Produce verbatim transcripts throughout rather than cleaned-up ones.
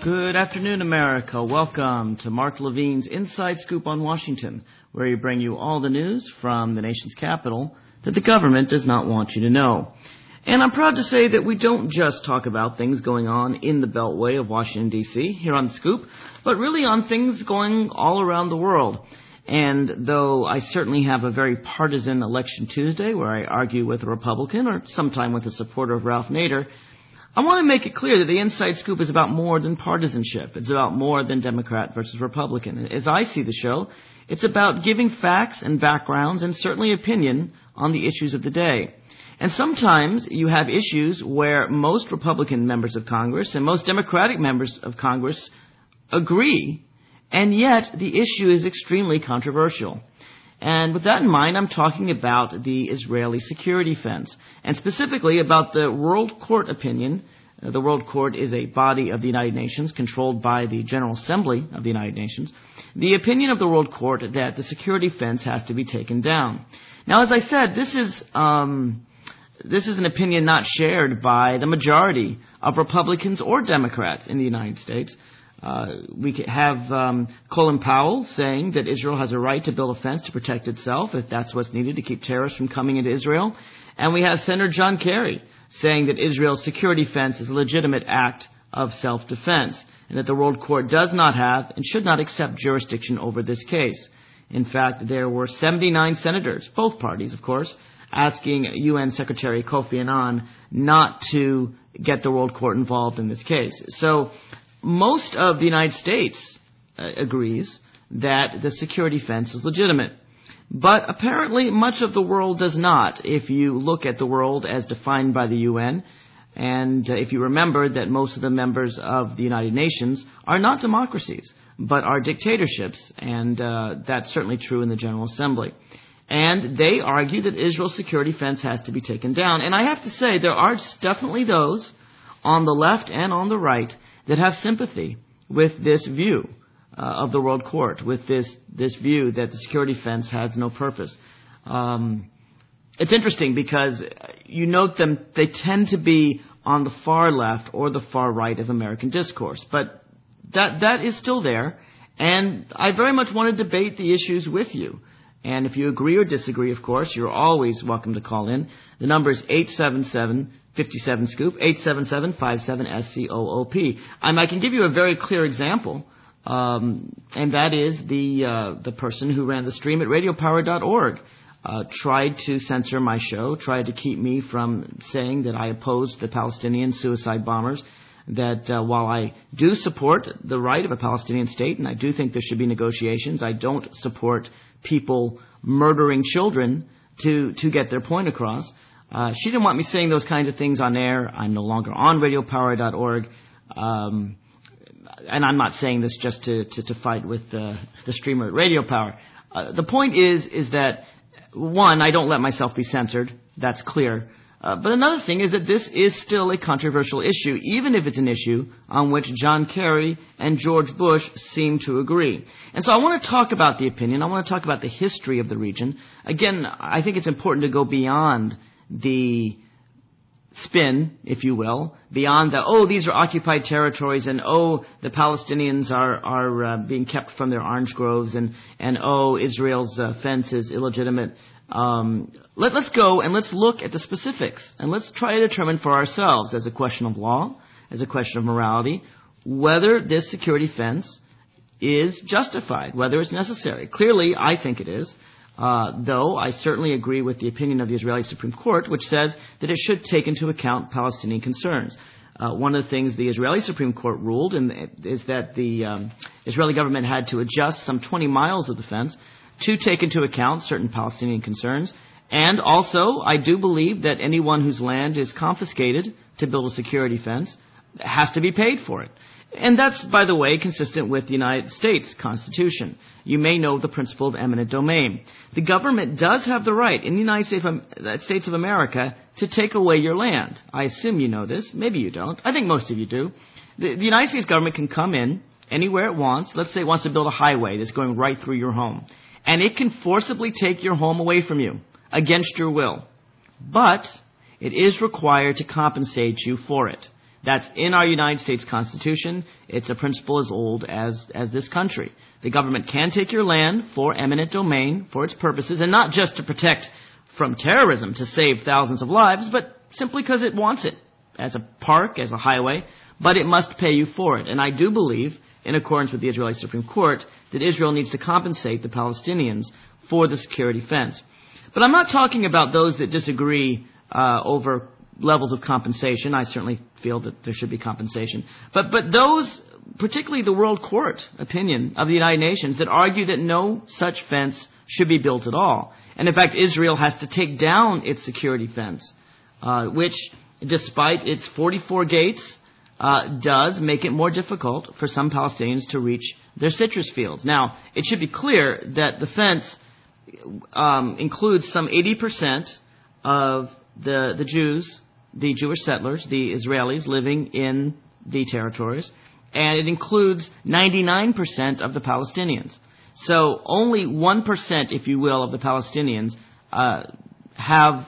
Good afternoon, America. Welcome to Mark Levine's Inside Scoop on Washington, where we bring you all the news from the nation's capital that the government does not want you to know. And I'm proud to say that we don't just talk about things going on in the Beltway of Washington, D C here on The Scoop, but really on things going all around the world. And though I certainly have a very partisan election Tuesday where I argue with a Republican or sometime with a supporter of Ralph Nader, I want to make it clear that the Inside Scoop is about more than partisanship. It's about more than Democrat versus Republican. As I see the show, it's about giving facts and backgrounds and certainly opinion on the issues of the day. And sometimes you have issues where most Republican members of Congress and most Democratic members of Congress agree, and yet the issue is extremely controversial. And with that in mind, I'm talking about the Israeli security fence, and specifically about the World Court opinion. Uh, the World Court is a body of the United Nations controlled by the General Assembly of the United Nations. The opinion of the World Court that the security fence has to be taken down. Now, as I said, this is um, this is an opinion not shared by the majority of Republicans or Democrats in the United States. Uh, we have um, Colin Powell saying that Israel has a right to build a fence to protect itself if that's what's needed to keep terrorists from coming into Israel. And we have Senator John Kerry saying that Israel's security fence is a legitimate act of self-defense and that the World Court does not have and should not accept jurisdiction over this case. In fact, there were seventy-nine senators, both parties, of course, asking U N Secretary Kofi Annan not to get the World Court involved in this case. So most of the United States uh, agrees that the security fence is legitimate. But apparently much of the world does not, if you look at the world as defined by the U N. And uh, if you remember that most of the members of the United Nations are not democracies, but are dictatorships. And uh, that's certainly true in the General Assembly. And they argue that Israel's security fence has to be taken down. And I have to say, there are definitely those on the left and on the right that have sympathy with this view uh, of the World Court, with this this view that the security fence has no purpose. Um, it's interesting because you note them; they tend to be on the far left or the far right of American discourse, but that that is still there, and I very much want to debate the issues with you. And if you agree or disagree, of course, you're always welcome to call in. The number is eight seven seven, five seven, SCOOP, eight seven seven, five seven, S C O O P. And I can give you a very clear example, um, and that is the uh, the person who ran the stream at radio power dot org uh, tried to censor my show, tried to keep me from saying that I opposed the Palestinian suicide bombers, that uh, while I do support the right of a Palestinian state, and I do think there should be negotiations, I don't support people murdering children to to get their point across. Uh, she didn't want me saying those kinds of things on air. I'm no longer on radio power dot org. Um, and I'm not saying this just to, to, to fight with uh, the streamer at Radio Power. Uh, the point is, is that, one, I don't let myself be censored. That's clear. Uh, but another thing is that this is still a controversial issue, even if it's an issue on which John Kerry and George Bush seem to agree. And so I want to talk about the opinion. I want to talk about the history of the region. Again, I think it's important to go beyond the spin, if you will, beyond the, oh, these are occupied territories, and oh, the Palestinians are, are uh, being kept from their orange groves, and, and oh, Israel's uh, fence is illegitimate. Um, let, let's go and let's look at the specifics, and let's try to determine for ourselves, as a question of law, as a question of morality, whether this security fence is justified, whether it's necessary. Clearly, I think it is. Uh, though I certainly agree with the opinion of the Israeli Supreme Court, which says that it should take into account Palestinian concerns. Uh, one of the things the Israeli Supreme Court ruled in, is that the um, Israeli government had to adjust some twenty miles of the fence to take into account certain Palestinian concerns. And also, I do believe that anyone whose land is confiscated to build a security fence has to be paid for it. And that's, by the way, consistent with the United States Constitution. You may know the principle of eminent domain. The government does have the right in the United States of America to take away your land. I assume you know this. Maybe you don't. I think most of you do. The, the United States government can come in anywhere it wants. Let's say it wants to build a highway that's going right through your home. And it can forcibly take your home away from you against your will. But it is required to compensate you for it. That's in our United States Constitution. It's a principle as old as, as this country. The government can take your land for eminent domain for its purposes, and not just to protect from terrorism to save thousands of lives, but simply because it wants it as a park, as a highway, but it must pay you for it. And I do believe, in accordance with the Israeli Supreme Court, that Israel needs to compensate the Palestinians for the security fence. But I'm not talking about those that disagree uh, over levels of compensation. I certainly feel that there should be compensation. But but those, particularly the World Court opinion of the United Nations, that argue that no such fence should be built at all. And in fact, Israel has to take down its security fence, uh, which, despite its forty-four gates, uh, does make it more difficult for some Palestinians to reach their citrus fields. Now, it should be clear that the fence um, includes some eighty percent of the, the Jews, the Jewish settlers, the Israelis living in the territories, and it includes ninety-nine percent of the Palestinians. So only one percent, if you will, of the Palestinians uh, have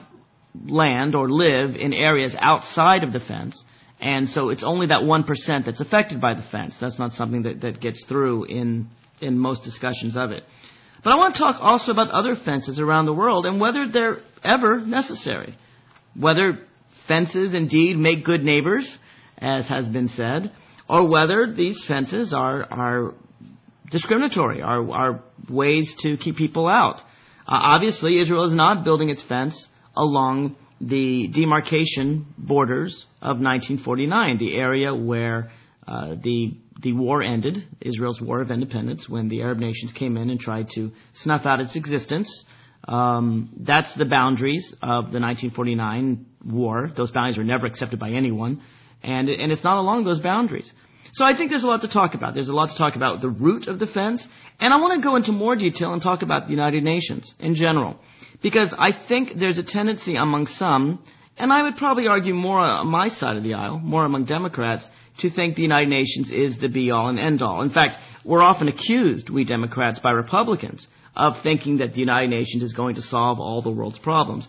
land or live in areas outside of the fence. And so it's only that one percent that's affected by the fence. That's not something that, that gets through in, in most discussions of it. But I want to talk also about other fences around the world and whether they're ever necessary. Whether fences indeed make good neighbors, as has been said, or whether these fences are, are discriminatory, are, are ways to keep people out. Uh, obviously, Israel is not building its fence along the demarcation borders of nineteen forty-nine, the area where uh, the the war ended, Israel's war of independence, when the Arab nations came in and tried to snuff out its existence. Um, that's the boundaries of the nineteen forty-nine war. Those boundaries were never accepted by anyone, and and it's not along those boundaries. So I think there's a lot to talk about. There's a lot to talk about the root of the fence, and I want to go into more detail and talk about the United Nations in general, because I think there's a tendency among some, and I would probably argue more on my side of the aisle, more among Democrats, to think the United Nations is the be-all and end-all. In fact, we're often accused, we Democrats, by Republicans, of thinking that the United Nations is going to solve all the world's problems.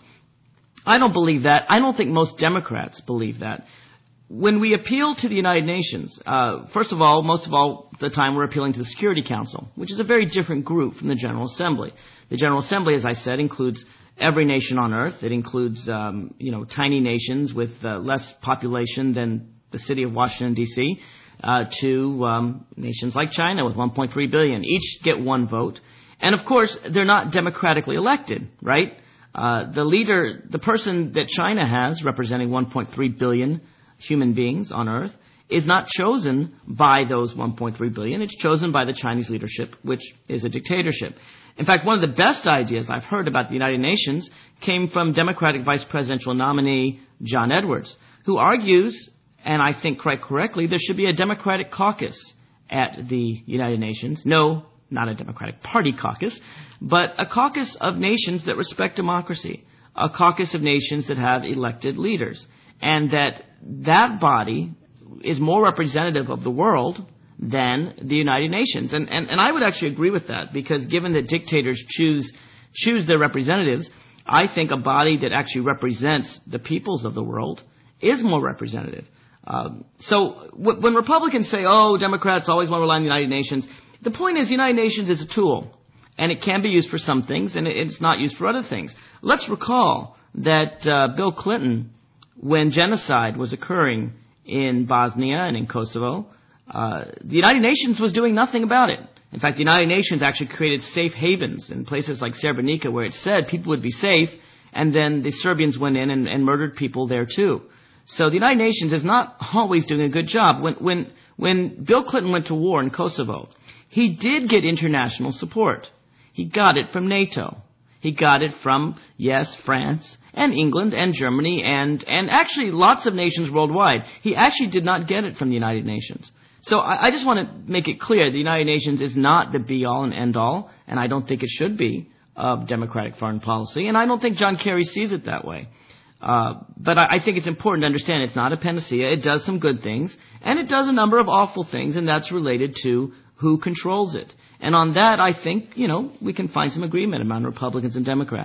I don't believe that. I don't think most Democrats believe that. When we appeal to the United Nations, uh, first of all, most of all the time we're appealing to the Security Council, which is a very different group from the General Assembly. The General Assembly, as I said, includes every nation on earth. It includes, um, you know, tiny nations with uh, less population than the city of Washington, D C, uh, to um, nations like China with one point three billion. Each get one vote. And, of course, they're not democratically elected, right? Uh, the leader, the person that China has representing one point three billion human beings on earth is not chosen by those one point three billion. It's chosen by the Chinese leadership, which is a dictatorship. In fact, one of the best ideas I've heard about the United Nations came from Democratic Vice Presidential nominee John Edwards, who argues, and I think quite correctly, there should be a Democratic caucus at the United Nations. No, not a Democratic Party caucus, but a caucus of nations that respect democracy, a caucus of nations that have elected leaders, and that that body is more representative of the world than the United Nations. And, and, and I would actually agree with that, because given that dictators choose, choose their representatives, I think a body that actually represents the peoples of the world is more representative. Um, so w- when Republicans say, oh, Democrats always want to rely on the United Nations, the point is the United Nations is a tool, and it can be used for some things, and it's not used for other things. Let's recall that uh, Bill Clinton, when genocide was occurring in Bosnia and in Kosovo, uh, the United Nations was doing nothing about it. In fact, the United Nations actually created safe havens in places like Srebrenica, where it said people would be safe, and then the Serbians went in and, and murdered people there too. So the United Nations is not always doing a good job. When, when, when Bill Clinton went to war in Kosovo, he did get international support. He got it from NATO. He got it from, yes, France and England and Germany and, and actually lots of nations worldwide. He actually did not get it from the United Nations. So I, I just want to make it clear the United Nations is not the be-all and end-all, and I don't think it should be, of democratic foreign policy, and I don't think John Kerry sees it that way. Uh, but I, I think it's important to understand it's not a panacea. It does some good things, and it does a number of awful things, and that's related to who controls it. And on that, I think, you know, we can find some agreement among Republicans and Democrats.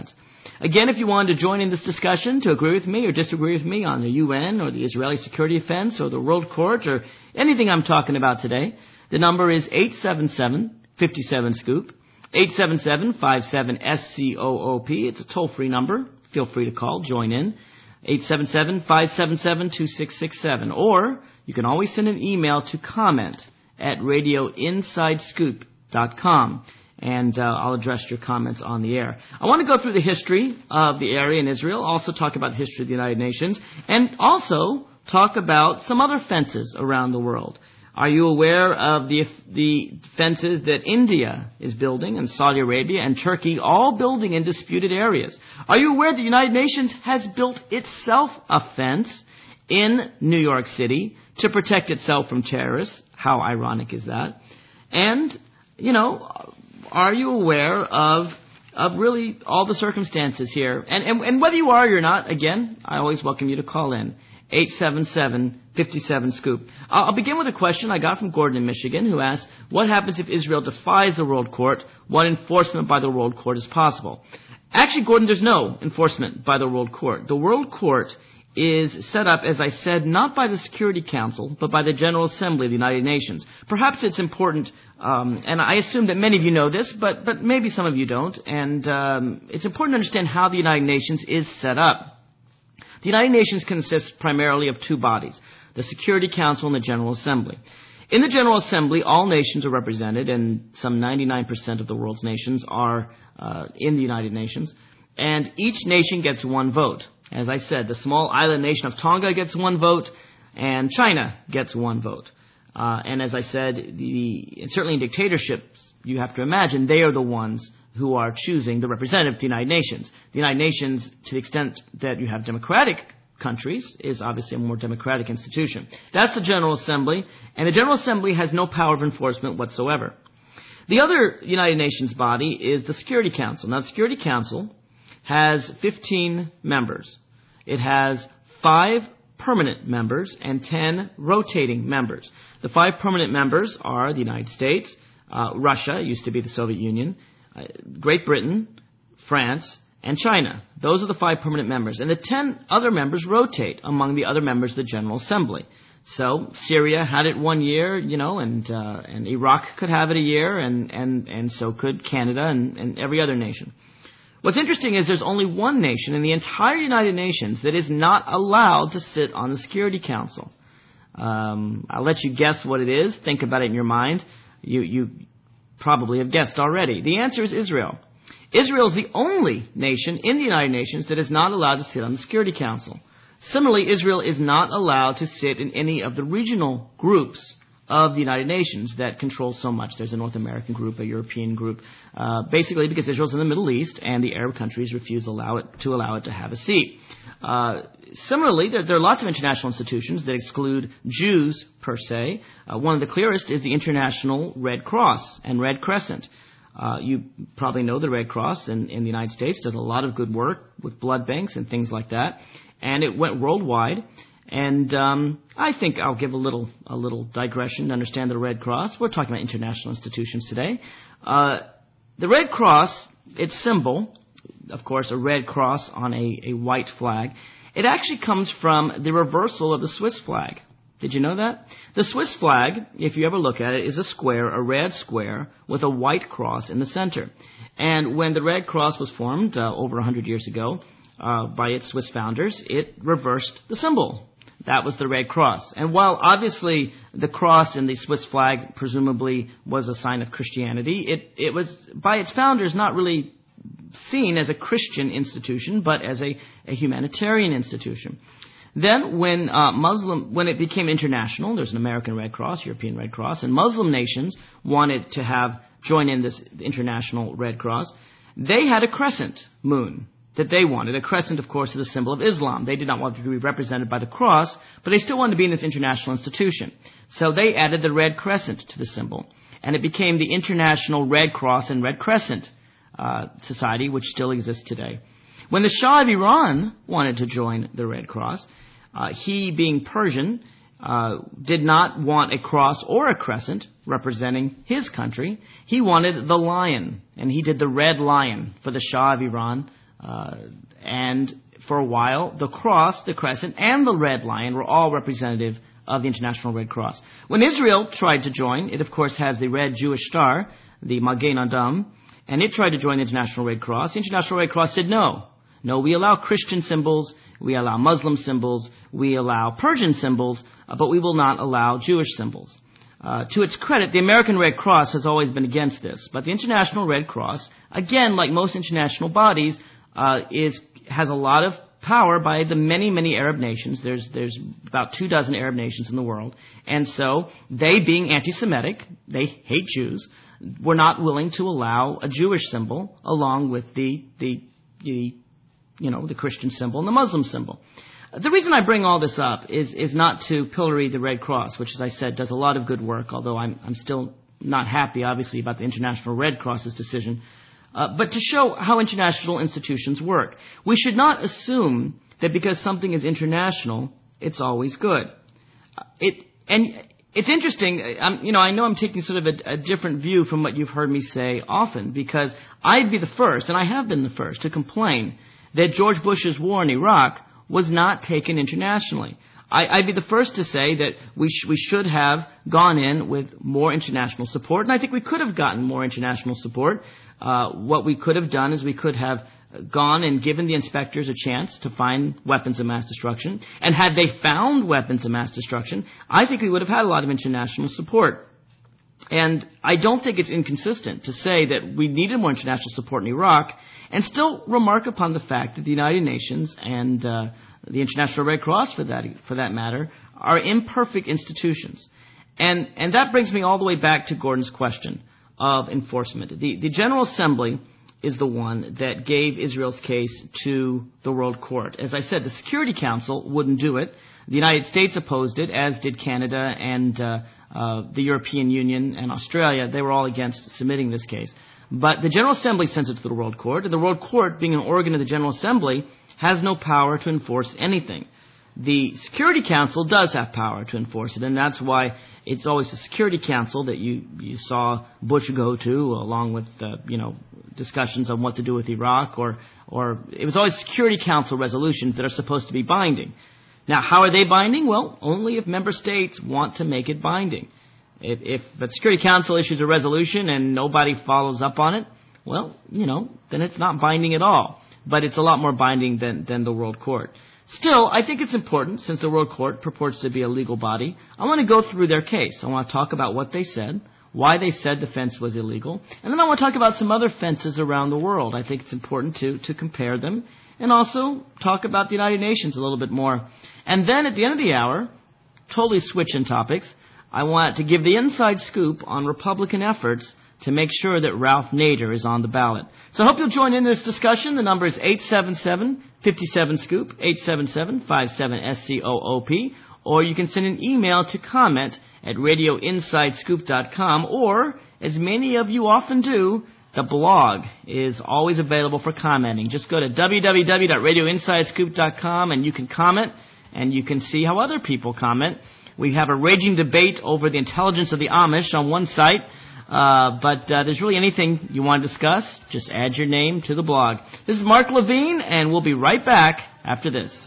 Again, if you wanted to join in this discussion, to agree with me or disagree with me on the U N or the Israeli security offense or the World Court or anything I'm talking about today, the number is eight seven seven, five seven, SCOOP, eight seven seven, five seven, S C O O P. It's a toll-free number. Feel free to call, join in, eight seven seven, five seven seven, two six six seven. Or you can always send an email to comment at radio inside scoop dot com. And uh, I'll address your comments on the air. I want to go through the history of the area in Israel, also talk about the history of the United Nations, and also talk about some other fences around the world. Are you aware of the the fences that India is building, and Saudi Arabia and Turkey, all building in disputed areas? Are you aware the United Nations has built itself a fence in New York City to protect itself from terrorists? How ironic is that? And, you know, are you aware of of really all the circumstances here? And, and, and whether you are or you're not, again, I always welcome you to call in. eight seven seven, five seven, SCOOP. I'll, I'll begin with a question I got from Gordon in Michigan, who asked, what happens if Israel defies the World Court? What enforcement by the World Court is possible? Actually, Gordon, there's no enforcement by the World Court. The World Court is set up, as I said, not by the Security Council, but by the General Assembly of the United Nations. Perhaps it's important, um, and I assume that many of you know this, but, but maybe some of you don't, and um, it's important to understand how the United Nations is set up. The United Nations consists primarily of two bodies, the Security Council and the General Assembly. In the General Assembly, all nations are represented, and some ninety-nine percent of the world's nations are uh, in the United Nations, and each nation gets one vote. As I said, the small island nation of Tonga gets one vote, and China gets one vote. Uh, and as I said, the, certainly in dictatorships, you have to imagine they are the ones who are choosing the representative of the United Nations. The United Nations, to the extent that you have democratic countries, is obviously a more democratic institution. That's the General Assembly, and the General Assembly has no power of enforcement whatsoever. The other United Nations body is the Security Council. Now, the Security Council has fifteen members. It has five permanent members and ten rotating members. The five permanent members are the United States, uh, Russia, used to be the Soviet Union, uh, Great Britain, France, and China. Those are the five permanent members. And the ten other members rotate among the other members of the General Assembly. So Syria had it one year, you know, and uh, and Iraq could have it a year, and, and, and so could Canada and, and every other nation. What's interesting is there's only one nation in the entire United Nations that is not allowed to sit on the Security Council. Um, I'll let you guess what it is. Think about it in your mind. You, you probably have guessed already. The answer is Israel. Israel is the only nation in the United Nations that is not allowed to sit on the Security Council. Similarly, Israel is not allowed to sit in any of the regional groups of the United Nations that control so much. There's a North American group, a European group, uh, basically because Israel's in the Middle East and the Arab countries refuse allow it, to allow it to have a seat. Uh, similarly, there, there are lots of international institutions that exclude Jews per se. Uh, one of the clearest is the International Red Cross and Red Crescent. Uh, you probably know the Red Cross in, in the United States does a lot of good work with blood banks and things like that. And it went worldwide. And um, I think I'll give a little a little digression to understand the Red Cross. We're talking about international institutions today. Uh, the Red Cross, its symbol, of course, a red cross on a, a white flag, it actually comes from the reversal of the Swiss flag. Did you know that? The Swiss flag, if you ever look at it, is a square, a red square, with a white cross in the center. And when the Red Cross was formed uh, over one hundred years ago uh, by its Swiss founders, it reversed the symbol. That was the Red Cross. And while obviously the cross in the Swiss flag presumably was a sign of Christianity, it, it was, by its founders, not really seen as a Christian institution, but as a, a humanitarian institution. Then when uh, Muslim, when it became international, there's an American Red Cross, European Red Cross, and Muslim nations wanted to have, join in this international Red Cross, they had a crescent moon that they wanted. A crescent, of course, is a symbol of Islam. They did not want to be represented by the cross, but they still wanted to be in this international institution. So they added the red crescent to the symbol, and it became the International Red Cross and Red Crescent uh, Society, which still exists today. When the Shah of Iran wanted to join the Red Cross, uh, he, being Persian, uh, did not want a cross or a crescent representing his country. He wanted the lion, and he did the red lion for the Shah of Iran, Uh, and for a while, the cross, the crescent, and the red lion were all representative of the International Red Cross. When Israel tried to join, it of course has the red Jewish star, the Magen Adam, and it tried to join the International Red Cross. The International Red Cross said no. No, we allow Christian symbols, we allow Muslim symbols, we allow Persian symbols, uh, but we will not allow Jewish symbols. Uh, to its credit, the American Red Cross has always been against this, but the International Red Cross, again, like most international bodies, uh, is has a lot of power by the many, many Arab nations. There's there's about two dozen Arab nations in the world, and so they, being anti-Semitic, they hate Jews, were not willing to allow a Jewish symbol along with the the the you know the Christian symbol and the Muslim symbol. The reason I bring all this up is is not to pillory the Red Cross, which, as I said, does a lot of good work, although I'm I'm still not happy, obviously, about the International Red Cross's decision, uh, but to show how international institutions work. We should not assume that because something is international, it's always good. Uh, it and it's interesting, I'm, you know, I know I'm taking sort of a, a different view from what you've heard me say often, because I'd be the first, and I have been the first, to complain that George Bush's war in Iraq was not taken internationally. I, I'd be the first to say that we, sh- we should have gone in with more international support, and I think we could have gotten more international support. Uh, what we could have done is we could have gone and given the inspectors a chance to find weapons of mass destruction, and had they found weapons of mass destruction, I think we would have had a lot of international support. And I don't think it's inconsistent to say that we needed more international support in Iraq and still remark upon the fact that the United Nations and uh, the International Red Cross, for that for that matter, are imperfect institutions. And and that brings me all the way back to Gordon's question of enforcement. The, the General Assembly is the one that gave Israel's case to the World Court. As I said, the Security Council wouldn't do it. The United States opposed it, as did Canada and uh, uh, the European Union and Australia. They were all against submitting this case. But the General Assembly sends it to the World Court, and the World Court, being an organ of the General Assembly, has no power to enforce anything. The Security Council does have power to enforce it, and that's why it's always the Security Council that you, you saw Bush go to, along with, uh, you know, discussions on what to do with Iraq, or, or it was always Security Council resolutions that are supposed to be binding. Now, how are they binding? Well, only if member states want to make it binding. If, if the Security Council issues a resolution and nobody follows up on it, well, you know, then it's not binding at all. But it's a lot more binding than, than the World Court. Still, I think it's important, since the World Court purports to be a legal body, I want to go through their case. I want to talk about what they said, why they said the fence was illegal, and then I want to talk about some other fences around the world. I think it's important to, to compare them, and also talk about the United Nations a little bit more. And then at the end of the hour, totally switching topics, I want to give the inside scoop on Republican efforts to make sure that Ralph Nader is on the ballot. So I hope you'll join in this discussion. The number is eight seven seven, five seven, SCOOP, eight seven seven, five seven, S C O O P, or you can send an email to comment at radio inside scoop dot com, or, as many of you often do, the blog is always available for commenting. Just go to w w w dot radio inside scoop dot com and you can comment, and you can see how other people comment. We have a raging debate over the intelligence of the Amish on one site, uh, but uh, there's really anything you want to discuss, just add your name to the blog. This is Mark Levine, and we'll be right back after this.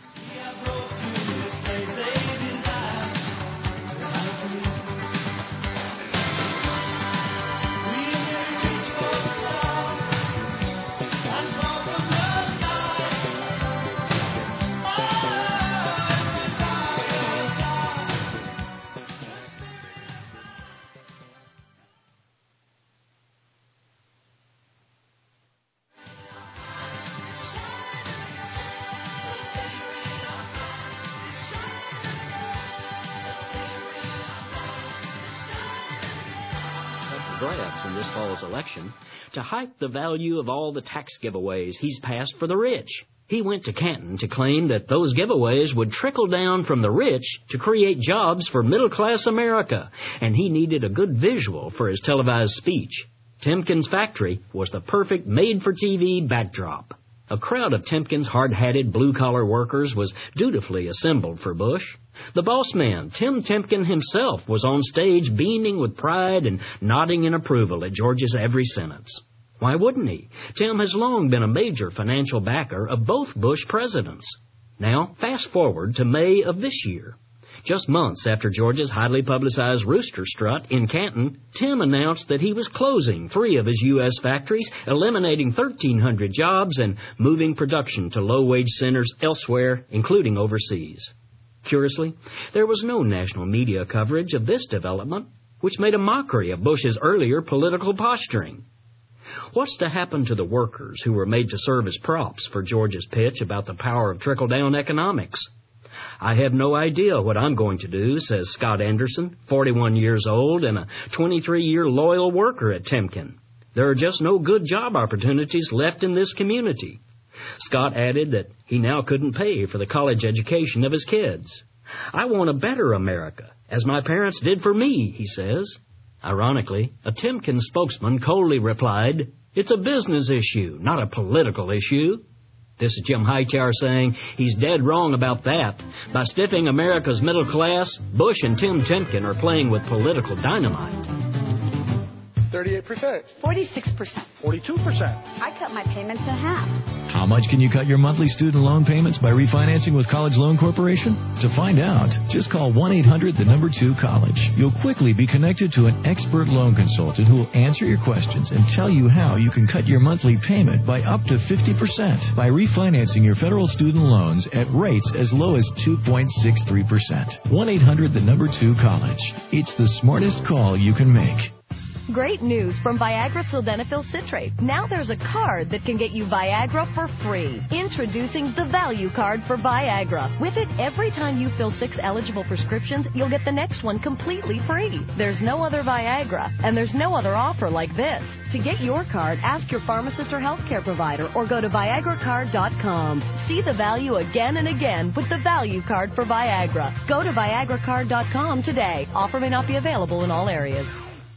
Grabs in this fall's election to hype the value of all the tax giveaways he's passed for the rich. He went to Canton to claim that those giveaways would trickle down from the rich to create jobs for middle-class America, and he needed a good visual for his televised speech. Timken's factory was the perfect made-for-T V backdrop. A crowd of Timken's hard-hatted blue-collar workers was dutifully assembled for Bush. The boss man, Tim Timken himself, was on stage beaming with pride and nodding in approval at George's every sentence. Why wouldn't he? Tim has long been a major financial backer of both Bush presidents. Now, fast forward to May of this year. Just months after Georgia's highly publicized rooster strut in Canton, Tim announced that he was closing three of his U S factories, eliminating thirteen hundred jobs, and moving production to low-wage centers elsewhere, including overseas. Curiously, there was no national media coverage of this development, which made a mockery of Bush's earlier political posturing. What's to happen to the workers who were made to serve as props for Georgia's pitch about the power of trickle-down economics? I have no idea what I'm going to do, says Scott Anderson, forty-one years old and a twenty-three-year loyal worker at Timken. There are just no good job opportunities left in this community. Scott added that he now couldn't pay for the college education of his kids. I want a better America, as my parents did for me, he says. Ironically, a Timken spokesman coldly replied, "It's a business issue, not a political issue." This is Jim Hightower saying he's dead wrong about that. By stiffing America's middle class, Bush and Tim Timken are playing with political dynamite. thirty-eight percent. forty-six percent. forty-two percent. I cut my payments in half. How much can you cut your monthly student loan payments by refinancing with College Loan Corporation? To find out, just call one eight hundred the number two college. You'll quickly be connected to an expert loan consultant who will answer your questions and tell you how you can cut your monthly payment by up to fifty percent by refinancing your federal student loans at rates as low as two point six three percent. one eight hundred the number two college. It's the smartest call you can make. Great news from Viagra Sildenafil Citrate. Now there's a card that can get you Viagra for free. Introducing the Value Card for Viagra. With it, every time you fill six eligible prescriptions, you'll get the next one completely free. There's no other Viagra, and there's no other offer like this. To get your card, ask your pharmacist or healthcare provider or go to Viagra Card dot com. See the value again and again with the Value Card for Viagra. Go to Viagra Card dot com today. Offer may not be available in all areas.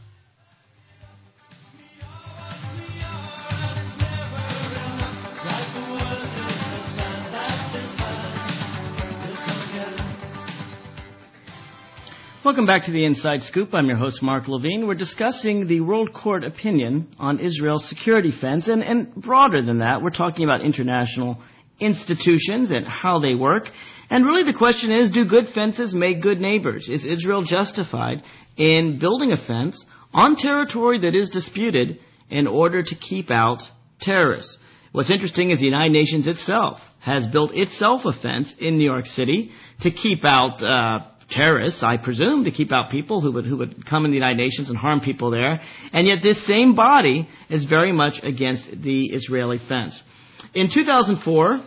Welcome back to the Inside Scoop. I'm your host, Mark Levine. We're discussing the World Court opinion on Israel's security fence. And, and broader than that, we're talking about international institutions and how they work. And really the question is, do good fences make good neighbors? Is Israel justified in building a fence on territory that is disputed in order to keep out terrorists? What's interesting is the United Nations itself has built itself a fence in New York City to keep out uh terrorists, I presume, to keep out people who would who would come in the United Nations and harm people there. And yet this same body is very much against the Israeli fence. In two thousand four,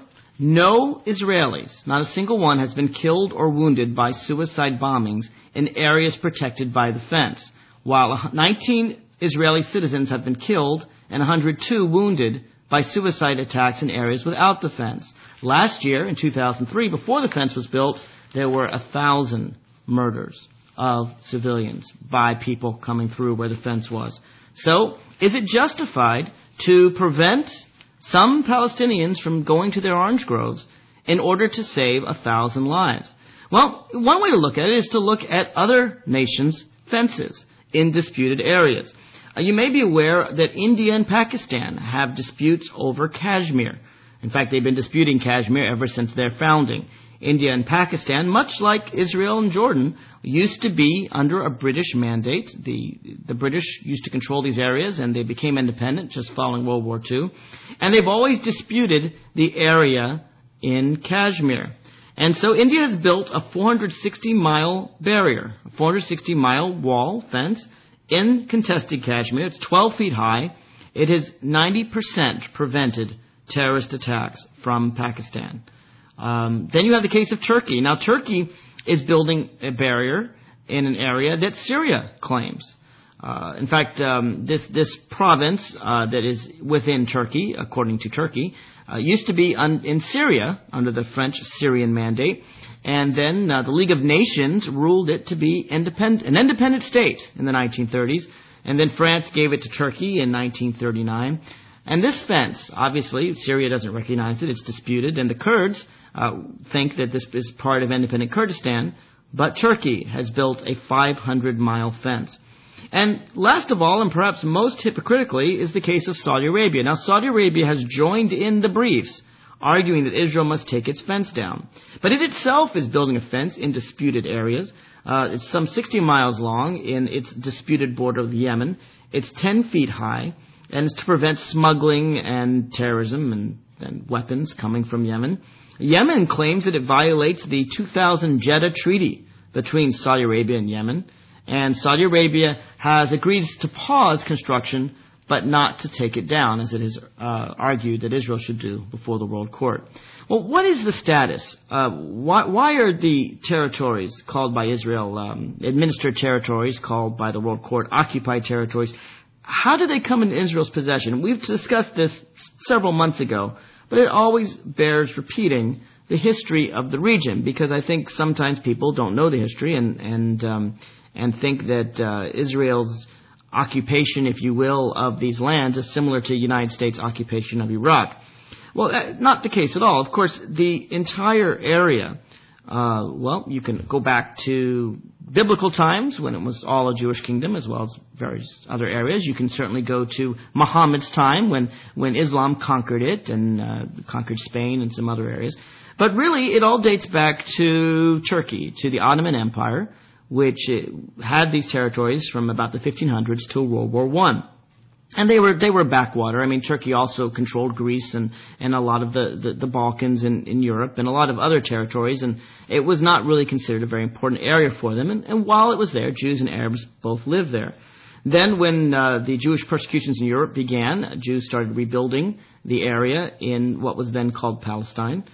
no Israelis, not a single one, has been killed or wounded by suicide bombings in areas protected by the fence, while nineteen Israeli citizens have been killed and one hundred two wounded by suicide attacks in areas without the fence. Last year, in two thousand three, before the fence was built, there were a thousand murders of civilians by people coming through where the fence was. So, is it justified to prevent some Palestinians from going to their orange groves in order to save a thousand lives? Well, one way to look at it is to look at other nations' fences in disputed areas. Uh, you may be aware that India and Pakistan have disputes over Kashmir. In fact, they've been disputing Kashmir ever since their founding. India and Pakistan, much like Israel and Jordan, used to be under a British mandate. The, the British used to control these areas, and they became independent just following World War Two. And they've always disputed the area in Kashmir. And so India has built a four hundred sixty mile barrier, a four hundred sixty mile wall fence in contested Kashmir. It's twelve feet high. It has ninety percent prevented terrorist attacks from Pakistan. Um, then you have the case of Turkey. Now, Turkey is building a barrier in an area that Syria claims. Uh, in fact, um, this this province uh, that is within Turkey, according to Turkey, uh, used to be un- in Syria under the French-Syrian mandate, and then uh, the League of Nations ruled it to be independent, an independent state in the nineteen thirties, and then France gave it to Turkey in nineteen thirty-nine. And this fence, obviously, Syria doesn't recognize it. It's disputed. And the Kurds uh, think that this is part of independent Kurdistan. But Turkey has built a five hundred mile fence. And last of all, and perhaps most hypocritically, is the case of Saudi Arabia. Now, Saudi Arabia has joined in the briefs, arguing that Israel must take its fence down. But it itself is building a fence in disputed areas. Uh, it's some sixty miles long in its disputed border with Yemen. It's ten feet high, and it's to prevent smuggling and terrorism and, and weapons coming from Yemen. Yemen claims that it violates the two thousand Jeddah Treaty between Saudi Arabia and Yemen, and Saudi Arabia has agreed to pause construction but not to take it down, as it has uh, argued that Israel should do before the World Court. Well, what is the status? Uh, why, why are the territories called by Israel, um, administered territories called by the World Court, occupied territories, how do they come into Israel's possession? We've discussed this several months ago, but it always bears repeating the history of the region, because I think sometimes people don't know the history and and um, and think that uh, Israel's occupation, if you will, of these lands is similar to the United States occupation of Iraq. Well, uh, not the case at all. Of course, the entire area, uh, well, you can go back to biblical times when it was all a Jewish kingdom, as well as various other areas. You can certainly go to Muhammad's time when, when Islam conquered it and uh, conquered Spain and some other areas. But really, it all dates back to Turkey, to the Ottoman Empire, which had these territories from about the fifteen hundreds till World War One. And they were they were backwater. I mean, Turkey also controlled Greece and, and a lot of the, the, the Balkans in, in Europe and a lot of other territories, and it was not really considered a very important area for them. And, and while it was there, Jews and Arabs both lived there. Then when uh, the Jewish persecutions in Europe began, Jews started rebuilding the area in what was then called Palestine.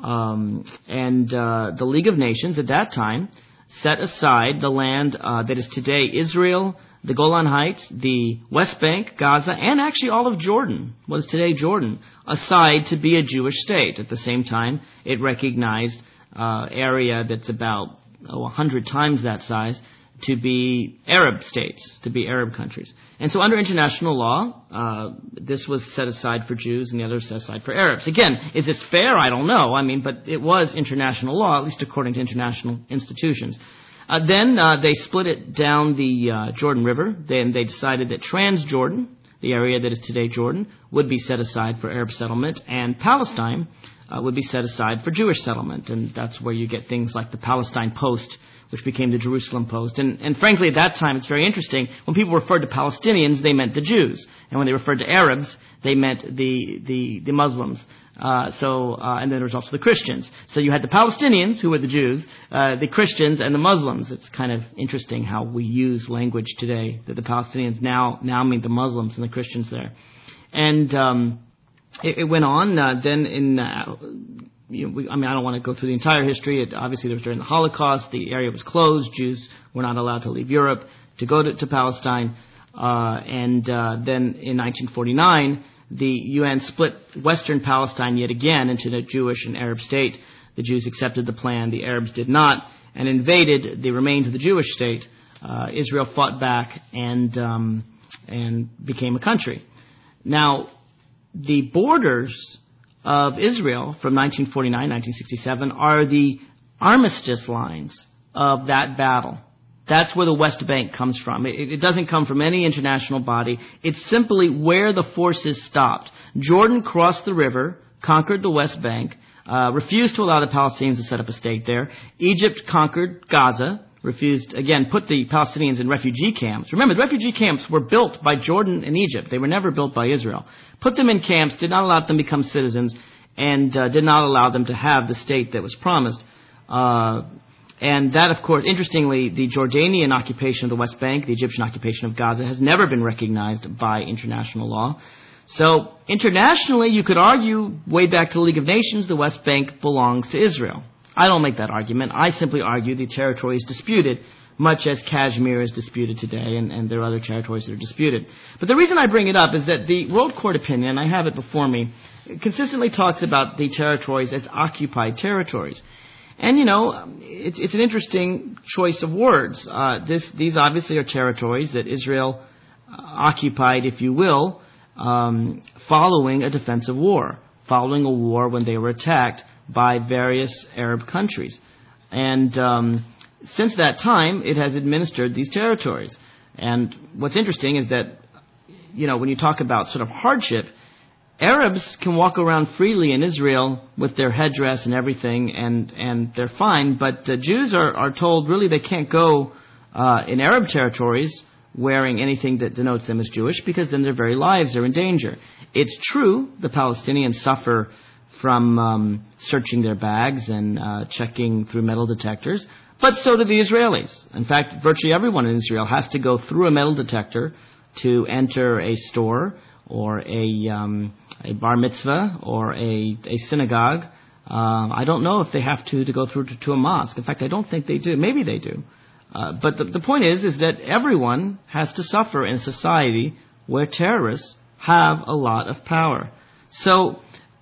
Um, and uh, the League of Nations at that time set aside the land uh, that is today Israel, the Golan Heights, the West Bank, Gaza, and actually all of Jordan, what is today Jordan, aside to be a Jewish state. At the same time, it recognized uh, area that's about oh, one hundred times that size to be Arab states, to be Arab countries. And so under international law, uh, this was set aside for Jews and the others set aside for Arabs. Again, is this fair? I don't know. I mean, but it was international law, at least according to international institutions. Uh, then uh, they split it down the uh, Jordan River. Then they decided that Transjordan, the area that is today Jordan, would be set aside for Arab settlement, and Palestine uh, would be set aside for Jewish settlement. And that's where you get things like the Palestine Post, which became the Jerusalem Post. And, and frankly, at that time, it's very interesting. When people referred to Palestinians, they meant the Jews. And when they referred to Arabs, they meant the, the, the Muslims. Uh, so, uh, and then there was also the Christians. So you had the Palestinians, who were the Jews, uh, the Christians, and the Muslims. It's kind of interesting how we use language today, that the Palestinians now, now mean the Muslims and the Christians there. And, um, it, it went on, uh, then in, uh, You know, we, I mean, I don't want to go through the entire history. It, obviously, there was during the Holocaust. The area was closed. Jews were not allowed to leave Europe to go to, to Palestine. Uh, and uh, then in nineteen forty-nine, the U N split Western Palestine yet again into a Jewish and Arab state. The Jews accepted the plan. The Arabs did not, and invaded the remains of the Jewish state. Uh, Israel fought back and um, and became a country. Now, the borders of Israel from nineteen forty-nine, nineteen sixty-seven are the armistice lines of that battle. That's where the West Bank comes from. It, it doesn't come from any international body. It's simply where the forces stopped. Jordan crossed the river, conquered the West Bank, uh, refused to allow the Palestinians to set up a state there. Egypt conquered Gaza, refused, again, put the Palestinians in refugee camps. Remember, the refugee camps were built by Jordan and Egypt. They were never built by Israel. Put them in camps, did not allow them to become citizens, and uh, did not allow them to have the state that was promised. Uh, and that, of course, interestingly, the Jordanian occupation of the West Bank, the Egyptian occupation of Gaza, has never been recognized by international law. So, internationally, you could argue, way back to the League of Nations, the West Bank belongs to Israel. I don't make that argument. I simply argue the territory is disputed, much as Kashmir is disputed today, and, and there are other territories that are disputed. But the reason I bring it up is that the World Court opinion, I have it before me, consistently talks about the territories as occupied territories. And, you know, it's, it's an interesting choice of words. Uh, this, these obviously are territories that Israel uh, occupied, if you will, um, following a defensive war, following a war when they were attacked by various Arab countries. And um, since that time, it has administered these territories. And what's interesting is that, you know, when you talk about sort of hardship, Arabs can walk around freely in Israel with their headdress and everything, and, and they're fine. But uh, Jews are, are told really they can't go uh, in Arab territories wearing anything that denotes them as Jewish, because then their very lives are in danger. It's true the Palestinians suffer from um, searching their bags and uh, checking through metal detectors, but so do the Israelis. In fact, virtually everyone in Israel has to go through a metal detector to enter a store or a, um, a bar mitzvah or a, a synagogue. Uh, I don't know if they have to to go through to, to a mosque. In fact, I don't think they do. Maybe they do. Uh, but the, the point is, is that everyone has to suffer in a society where terrorists have a lot of power. So,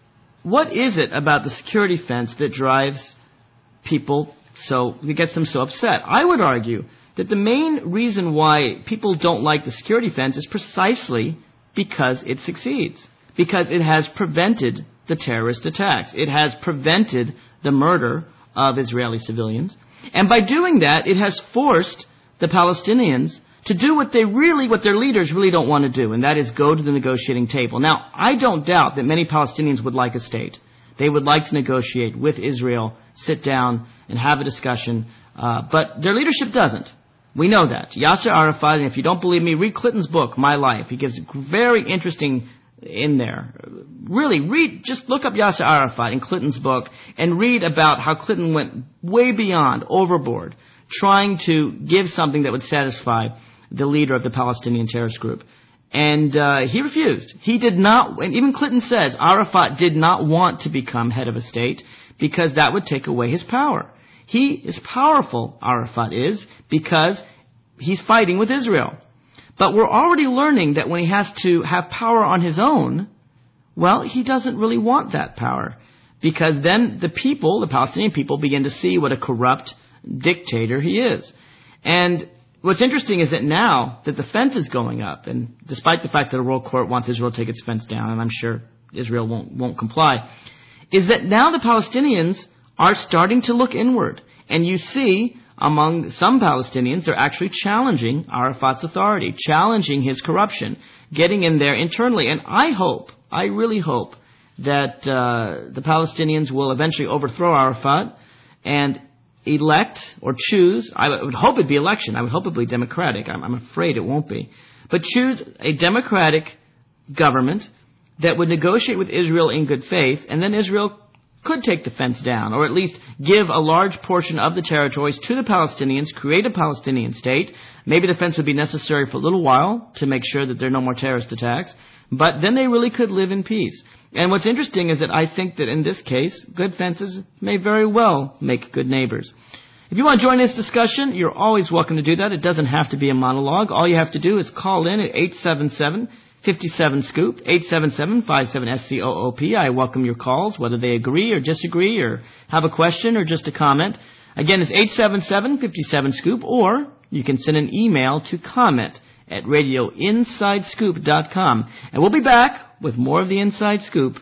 what is it about the security fence that drives people so, that gets them so upset? I would argue that the main reason why people don't like the security fence is precisely because it succeeds. Because it has prevented the terrorist attacks. It has prevented the murder of Israeli civilians. And by doing that, it has forced the Palestinians to do what they really, what their leaders really don't want to do, and that is go to the negotiating table. Now, I don't doubt that many Palestinians would like a state. They would like to negotiate with Israel, sit down and have a discussion, uh, but their leadership doesn't. We know that. Yasser Arafat, and if you don't believe me, read Clinton's book, My Life. He gives very interesting in there. Really, read, just look up Yasser Arafat in Clinton's book and read about how Clinton went way beyond, overboard, trying to give something that would satisfy the leader of the Palestinian terrorist group. And uh, he refused. He did not, and even Clinton says Arafat did not want to become head of a state because that would take away his power. He is powerful, Arafat is, because he's fighting with Israel. But we're already learning that when he has to have power on his own, well, he doesn't really want that power. Because then the people, the Palestinian people, begin to see what a corrupt dictator he is. And what's interesting is that now that the fence is going up, and despite the fact that a world court wants Israel to take its fence down, and I'm sure Israel won't, won't comply, is that now the Palestinians are starting to look inward. And you see, among some Palestinians, they're actually challenging Arafat's authority, challenging his corruption, getting in there internally. And I hope, I really hope, that uh, the Palestinians will eventually overthrow Arafat and elect or choose, I would hope it'd be election, I would hope it'd be democratic, I'm, I'm afraid it won't be, but choose a democratic government that would negotiate with Israel in good faith, and then Israel could take the fence down, or at least give a large portion of the territories to the Palestinians, create a Palestinian state. Maybe the fence would be necessary for a little while to make sure that there are no more terrorist attacks, but then they really could live in peace. And what's interesting is that I think that in this case, good fences may very well make good neighbors. If you want to join this discussion, you're always welcome to do that. It doesn't have to be a monologue. All you have to do is call in at eight seven seven, five seven, scoop, eight seven seven, five seven, S C O O P. I welcome your calls, whether they agree or disagree or have a question or just a comment. Again, it's eight seven seven, five seven, scoop, or you can send an email to comment at radio inside scoop dot com. And we'll be back with more of the Inside Scoop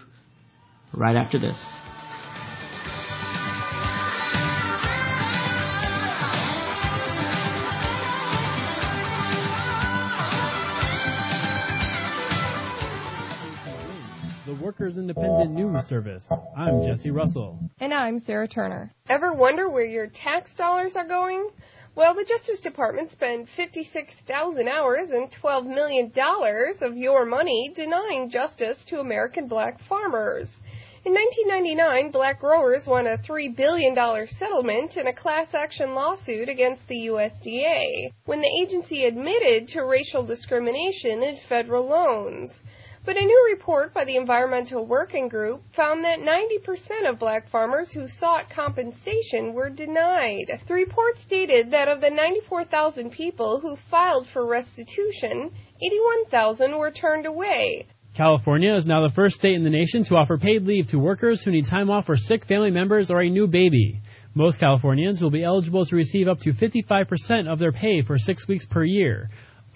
right after this. The Workers Independent News Service. I'm Jesse Russell. And I'm Sarah Turner. Ever wonder where your tax dollars are going? Well, the Justice Department spent fifty-six thousand hours and twelve million dollars of your money denying justice to American black farmers. In nineteen ninety-nine, black growers won a three billion dollars settlement in a class action lawsuit against the U S D A, when the agency admitted to racial discrimination in federal loans. But a new report by the Environmental Working Group found that ninety percent of black farmers who sought compensation were denied. The report stated that of the ninety-four thousand people who filed for restitution, eighty-one thousand were turned away. California is now the first state in the nation to offer paid leave to workers who need time off for sick family members or a new baby. Most Californians will be eligible to receive up to fifty-five percent of their pay for six weeks per year.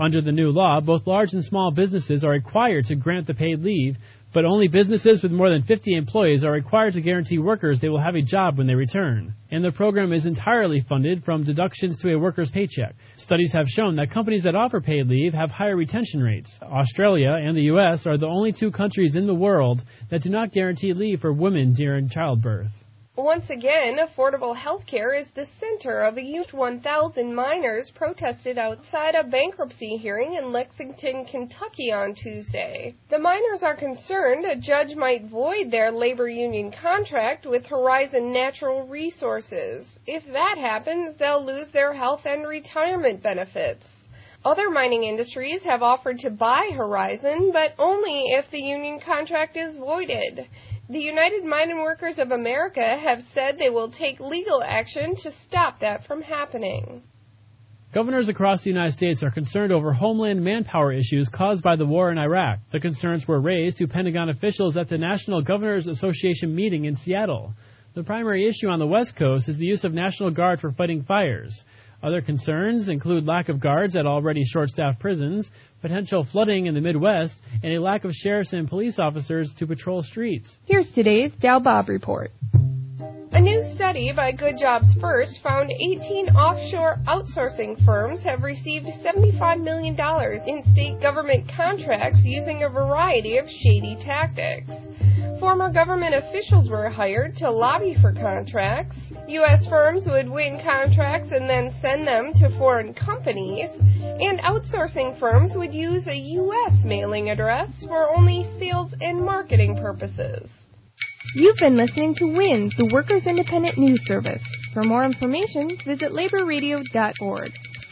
Under the new law, both large and small businesses are required to grant the paid leave, but only businesses with more than fifty employees are required to guarantee workers they will have a job when they return. And the program is entirely funded from deductions to a worker's paycheck. Studies have shown that companies that offer paid leave have higher retention rates. Australia and the U S are the only two countries in the world that do not guarantee leave for women during childbirth. Once again, affordable health care is the center of a youth one thousand miners protested outside a bankruptcy hearing in Lexington, Kentucky on Tuesday. The miners are concerned a judge might void their labor union contract with Horizon Natural Resources. If that happens, they'll lose their health and retirement benefits. Other mining industries have offered to buy Horizon, but only if the union contract is voided. The United Mine Workers of America have said they will take legal action to stop that from happening. Governors across the United States are concerned over homeland manpower issues caused by the war in Iraq. The concerns were raised to Pentagon officials at the National Governors Association meeting in Seattle. The primary issue on the West Coast is the use of National Guard for fighting fires. Other concerns include lack of guards at already short-staffed prisons, potential flooding in the Midwest, and a lack of sheriffs and police officers to patrol streets. Here's today's Dal Bob Report. A new study by Good Jobs First found eighteen offshore outsourcing firms have received seventy-five million dollars in state government contracts using a variety of shady tactics. Former government officials were hired to lobby for contracts. U S firms would win contracts and then send them to foreign companies. And outsourcing firms would use a U S mailing address for only sales and marketing purposes. You've been listening to WINS, the Workers' Independent News Service. For more information, visit labor radio dot org.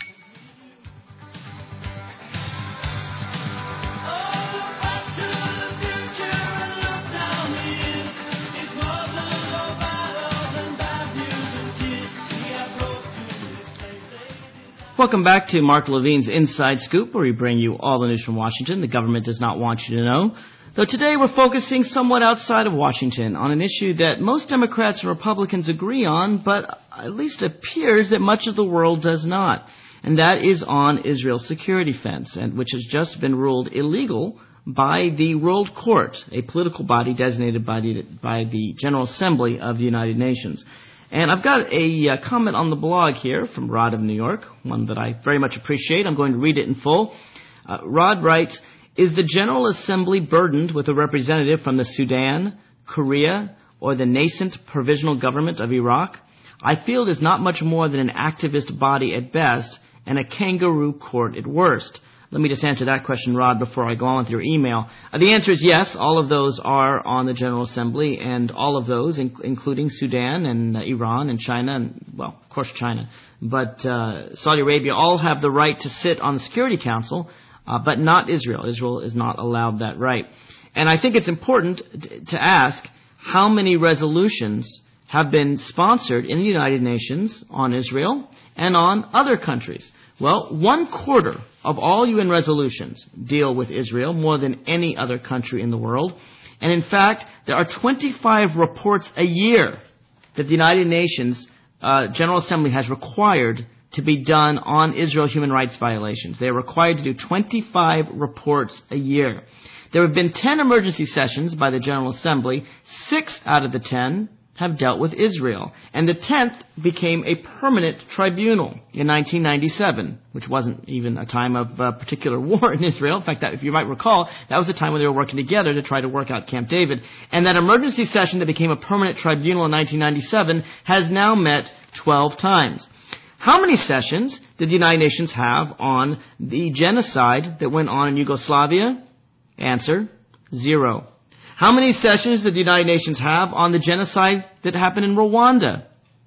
Welcome back to Mark Levine's Inside Scoop, where we bring you all the news from Washington the government does not want you to know. Though today we're focusing somewhat outside of Washington on an issue that most Democrats and Republicans agree on, but at least appears that much of the world does not. And that is on Israel's security fence, and which has just been ruled illegal by the World Court, a political body designated by the, by the General Assembly of the United Nations. And I've got a uh, comment on the blog here from Rod of New York, one that I very much appreciate. I'm going to read it in full. Uh, Rod writes, "Is the General Assembly burdened with a representative from the Sudan, Korea, or the nascent provisional government of Iraq? I feel it is not much more than an activist body at best and a kangaroo court at worst." Let me just answer that question, Rod, before I go on with your email. Uh, the answer is yes, all of those are on the General Assembly, and all of those, in- including Sudan and uh, Iran and China, and, well, of course China, but uh, Saudi Arabia, all have the right to sit on the Security Council, uh, but not Israel. Israel is not allowed that right. And I think it's important t- to ask how many resolutions have been sponsored in the United Nations on Israel and on other countries. Well, one quarter of all U N resolutions deal with Israel, more than any other country in the world. And in fact, there are twenty-five reports a year that the United Nations uh, General Assembly has required to be done on Israel human rights violations. They are required to do twenty-five reports a year. There have been ten emergency sessions by the General Assembly. Six out of the ten have dealt with Israel. And the tenth became a permanent tribunal in nineteen ninety-seven, which wasn't even a time of uh, particular war in Israel. In fact, that, if you might recall, that was the time when they were working together to try to work out Camp David. And that emergency session that became a permanent tribunal in nineteen ninety-seven has now met twelve times. How many sessions did the United Nations have on the genocide that went on in Yugoslavia? Answer, zero. How many sessions did the United Nations have on the genocide that happened in Rwanda?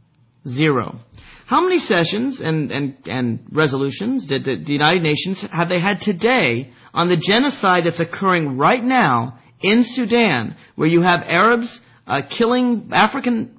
Zero. How many sessions and, and, and resolutions did the, the United Nations have they had today on the genocide that's occurring right now in Sudan, where you have Arabs uh, killing African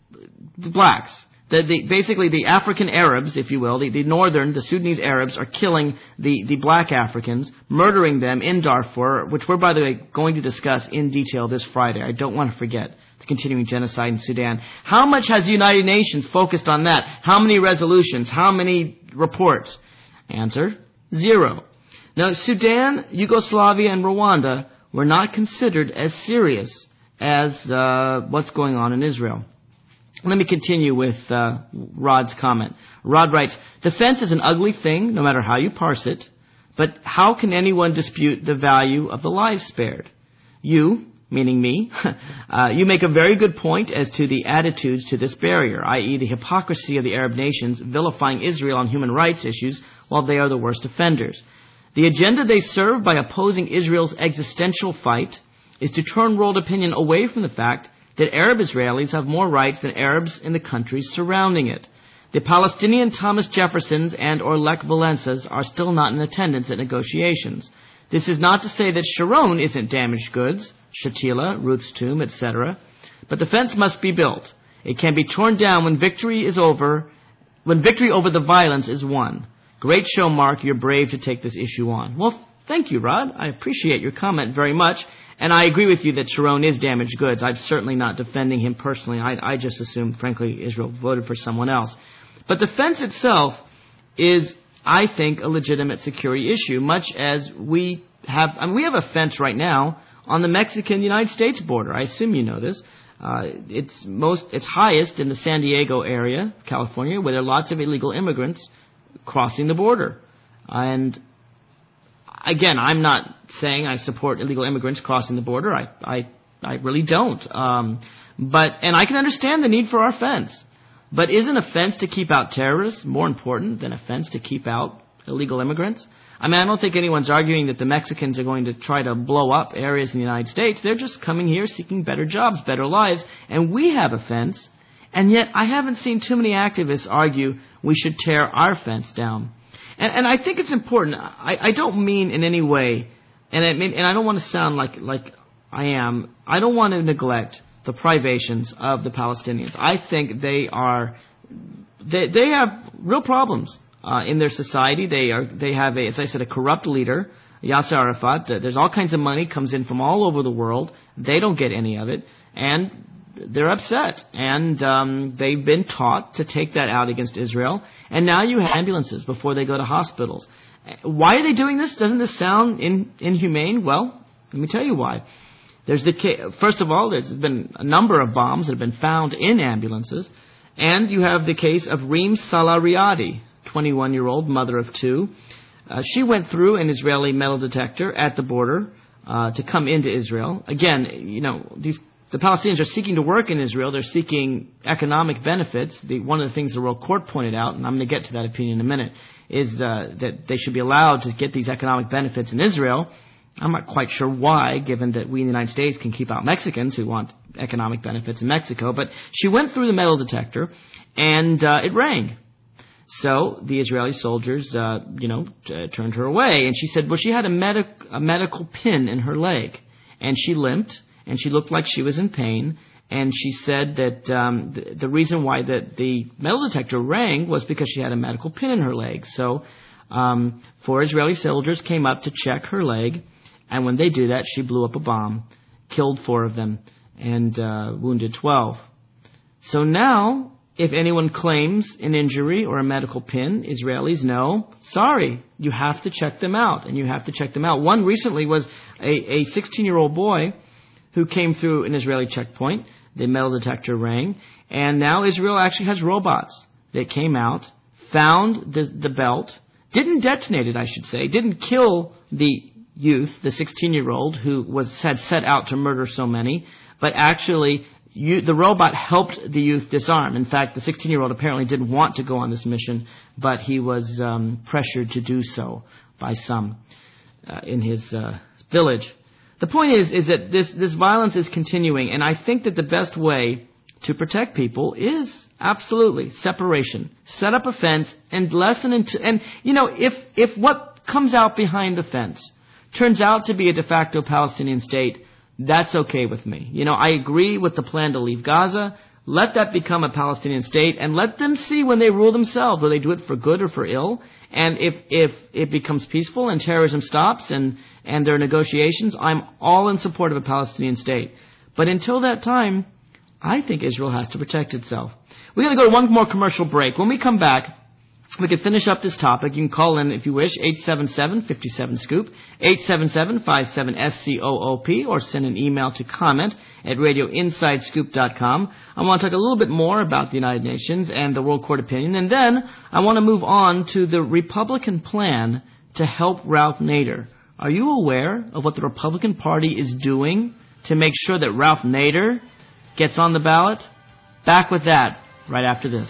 blacks? The, the, basically, the African Arabs, if you will, the, the northern, the Sudanese Arabs are killing the, the black Africans, murdering them in Darfur, which we're, by the way, going to discuss in detail this Friday. I don't want to forget the continuing genocide in Sudan. How much has the United Nations focused on that? How many resolutions? How many reports? Answer, Zero. Now, Sudan, Yugoslavia, and Rwanda were not considered as serious as uh, what's going on in Israel. Let me continue with uh, Rod's comment. Rod writes, the fence is an ugly thing, no matter how you parse it, but how can anyone dispute the value of the lives spared? You, meaning me, uh, you make a very good point as to the attitudes to this barrier, that is the hypocrisy of the Arab nations vilifying Israel on human rights issues while they are the worst offenders. The agenda they serve by opposing Israel's existential fight is to turn world opinion away from the fact that Arab Israelis have more rights than Arabs in the countries surrounding it. The Palestinian Thomas Jeffersons and or Lech Walesas are still not in attendance at negotiations. This is not to say that Sharon isn't damaged goods, Shatila, Ruth's Tomb, et cetera, but the fence must be built. It can be torn down when victory is over, when victory over the violence is won. Great show, Mark. You're brave to take this issue on. Well, thank you, Rod. I appreciate your comment very much. And I agree with you that Sharon is damaged goods. I'm certainly not defending him personally. I, I just assume, frankly, Israel voted for someone else. But the fence itself is, I think, a legitimate security issue, much as we have, I mean, we have a fence right now on the Mexican-United States border. I assume you know this. Uh, it's most, it's highest in the San Diego area, California, where there are lots of illegal immigrants crossing the border. And again, I'm not saying I support illegal immigrants crossing the border. I, I, I really don't. Um, but, and I can understand the need for our fence. But isn't a fence to keep out terrorists more important than a fence to keep out illegal immigrants? I mean, I don't think anyone's arguing that the Mexicans are going to try to blow up areas in the United States. They're just coming here seeking better jobs, better lives. And we have a fence. And yet I haven't seen too many activists argue we should tear our fence down. And, and I think it's important. I, I don't mean in any way, and I, mean, and I don't want to sound like, like I am, I don't want to neglect the privations of the Palestinians. I think they are, they, they have real problems uh, in their society. They are, they have a, as I said, a corrupt leader, Yasser Arafat. Uh, there's all kinds of money comes in from all over the world. They don't get any of it, and they're upset. And um, they've been taught to take that out against Israel. And now you have ambulances before they go to hospitals. Why are they doing this? Doesn't this sound in, inhumane? Well, let me tell you why. There's the ca- First of all, there's been a number of bombs that have been found in ambulances. And you have the case of Reem Salah Riadi, twenty-one-year-old mother of two. Uh, she went through an Israeli metal detector at the border uh, to come into Israel. Again, you know, these the Palestinians are seeking to work in Israel. They're seeking economic benefits. The, one of the things the World Court pointed out, and I'm going to get to that opinion in a minute, is uh, that they should be allowed to get these economic benefits in Israel. I'm not quite sure why, given that we in the United States can keep out Mexicans who want economic benefits in Mexico. But she went through the metal detector, and uh, it rang. So the Israeli soldiers, uh, you know, t- turned her away. And she said, well, she had a, medic- a medical pin in her leg, and she limped, and she looked like she was in pain. And she said that um, the, the reason why the, the metal detector rang was because she had a medical pin in her leg. So um, four Israeli soldiers came up to check her leg. And when they do that, she blew up a bomb, killed four of them, and uh, wounded twelve. So now, if anyone claims an injury or a medical pin, Israelis know, sorry, you have to check them out, and you have to check them out. One recently was a, a sixteen-year-old boy who came through an Israeli checkpoint. The metal detector rang, and now Israel actually has robots that came out, found the, the belt, didn't detonate it, I should say, didn't kill the youth, the sixteen-year-old who was had set out to murder so many, but actually you, the robot helped the youth disarm. In fact, the sixteen-year-old apparently didn't want to go on this mission, but he was um, pressured to do so by some uh, in his uh, village. The point is, is that this, this violence is continuing, and I think that the best way to protect people is absolutely separation. Set up a fence and lessen into, and you know, if if what comes out behind the fence turns out to be a de facto Palestinian state, that's okay with me. You know, I agree with the plan to leave Gaza. Let that become a Palestinian state, and let them see when they rule themselves, whether they do it for good or for ill. And if if it becomes peaceful and terrorism stops and, and there are negotiations, I'm all in support of a Palestinian state. But until that time, I think Israel has to protect itself. We're going to go to one more commercial break. When we come back, we could finish up this topic. You can call in, if you wish, eight seven seven, five seven, scoop, eight seven seven, five seven, S C O O P, or send an email to comment at radio inside scoop dot com. I want to talk a little bit more about the United Nations and the World Court opinion, and then I want to move on to the Republican plan to help Ralph Nader. Are you aware of what the Republican Party is doing to make sure that Ralph Nader gets on the ballot? Back with that right after this.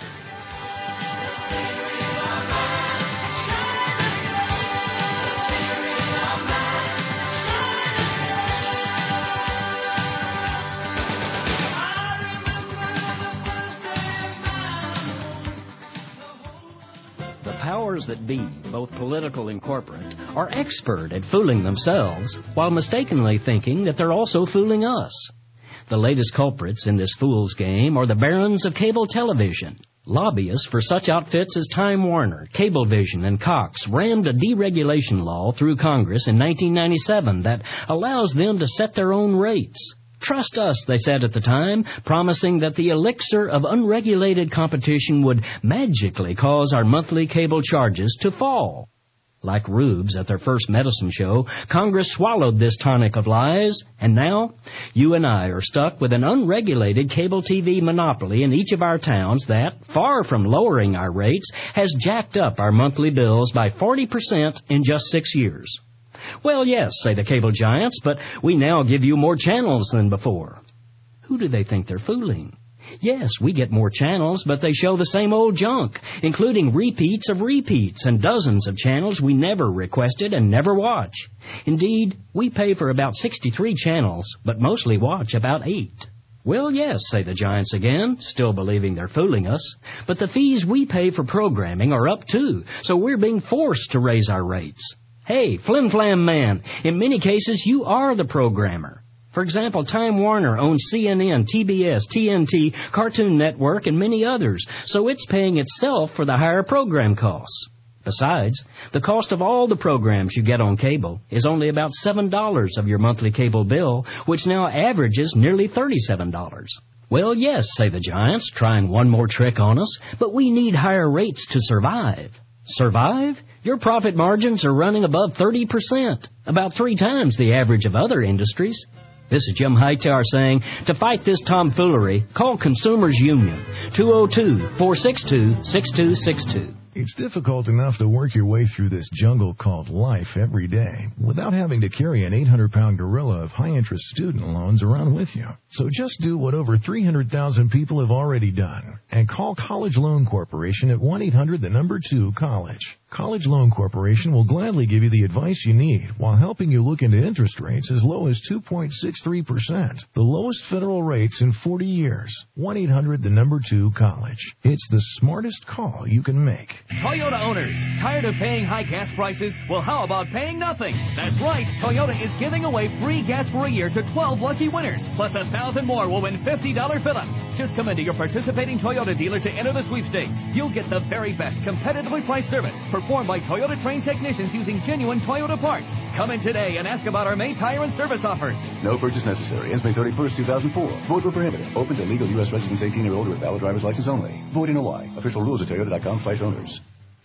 Powers that be, both political and corporate, are expert at fooling themselves while mistakenly thinking that they're also fooling us. The latest culprits in this fool's game are the barons of cable television. Lobbyists for such outfits as Time Warner, Cablevision, and Cox rammed a deregulation law through Congress in nineteen ninety-seven that allows them to set their own rates. Trust us, they said at the time, promising that the elixir of unregulated competition would magically cause our monthly cable charges to fall. Like rubes at their first medicine show, Congress swallowed this tonic of lies, and now you and I are stuck with an unregulated cable T V monopoly in each of our towns that, far from lowering our rates, has jacked up our monthly bills by forty percent in just six years. Well, yes, say the cable giants, but we now give you more channels than before. Who do they think they're fooling? Yes, we get more channels, but they show the same old junk, including repeats of repeats and dozens of channels we never requested and never watch. Indeed, we pay for about sixty-three channels, but mostly watch about eight. Well, yes, say the giants again, still believing they're fooling us, but the fees we pay for programming are up too, so we're being forced to raise our rates. Hey, flim-flam man, in many cases you are the programmer. For example, Time Warner owns C N N, T B S, T N T, Cartoon Network, and many others, so it's paying itself for the higher program costs. Besides, the cost of all the programs you get on cable is only about seven dollars of your monthly cable bill, which now averages nearly thirty-seven dollars. Well, yes, say the giants, trying one more trick on us, but we need higher rates to survive. Survive? Your profit margins are running above thirty percent, about three times the average of other industries. This is Jim Hightower saying, to fight this tomfoolery, call Consumers Union, two oh two, four six two, six two six two. It's difficult enough to work your way through this jungle called life every day without having to carry an eight hundred pound gorilla of high-interest student loans around with you. So just do what over three hundred thousand people have already done and call College Loan Corporation at one eight hundred the number two college. College Loan Corporation will gladly give you the advice you need while helping you look into interest rates as low as two point six three percent, the lowest federal rates in forty years. one eight hundred the number two college. It's the smartest call you can make. Toyota owners, tired of paying high gas prices? Well, how about paying nothing? That's right, Toyota is giving away free gas for a year to twelve lucky winners, plus a thousand more will win fifty dollar fill-ups. Just come into your participating Toyota dealer to enter the sweepstakes. You'll get the very best competitively priced service performed by Toyota trained technicians using genuine Toyota parts. Come in today and ask about our May tire and service offers. No purchase necessary. Ends May thirty-first, two thousand four. Void where prohibited. Open to legal U S residents eighteen or older with valid driver's license only. Void in Hawaii. Official rules at toyota dot com slash owners.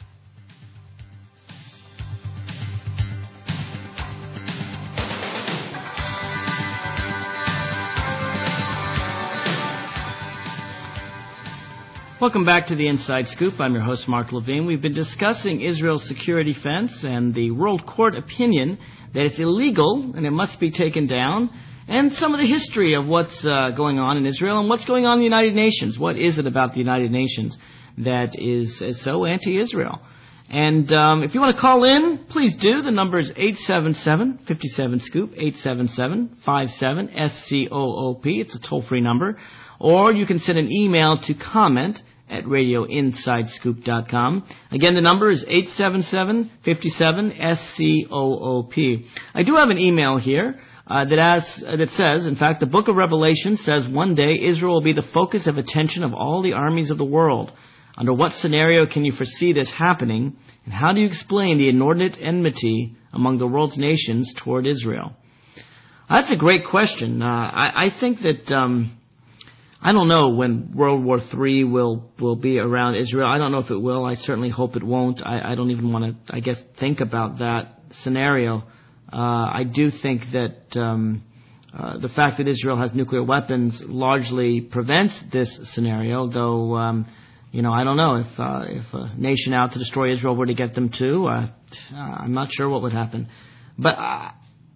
Welcome back to the Inside Scoop. I'm your host, Mark Levine. We've been discussing Israel's security fence and the World Court opinion that it's illegal and it must be taken down, and some of the history of what's uh, going on in Israel and what's going on in the United Nations. What is it about the United Nations that is, is so anti-Israel? And um, if you want to call in, please do. The number is eight seven seven, five seven, scoop, eight seven seven, five seven, S C O O P. It's a toll-free number. Or you can send an email to comment at radio inside scoop dot com. Again, the number is eight seven seven, five seven, S C O O P. I do have an email here uh, that, asks, uh, that says, in fact, the book of Revelation says one day Israel will be the focus of attention of all the armies of the world. Under what scenario can you foresee this happening, and how do you explain the inordinate enmity among the world's nations toward Israel? That's a great question. Uh, I, I think that... Um, I don't know when World War Three will will be around Israel. I don't know if it will. I certainly hope it won't. I, I don't even want to, I guess, think about that scenario. Uh, I do think that um, uh, the fact that Israel has nuclear weapons largely prevents this scenario, though, um, you know, I don't know. If uh, if a nation out to destroy Israel were to get them too, uh, I'm not sure what would happen. But uh,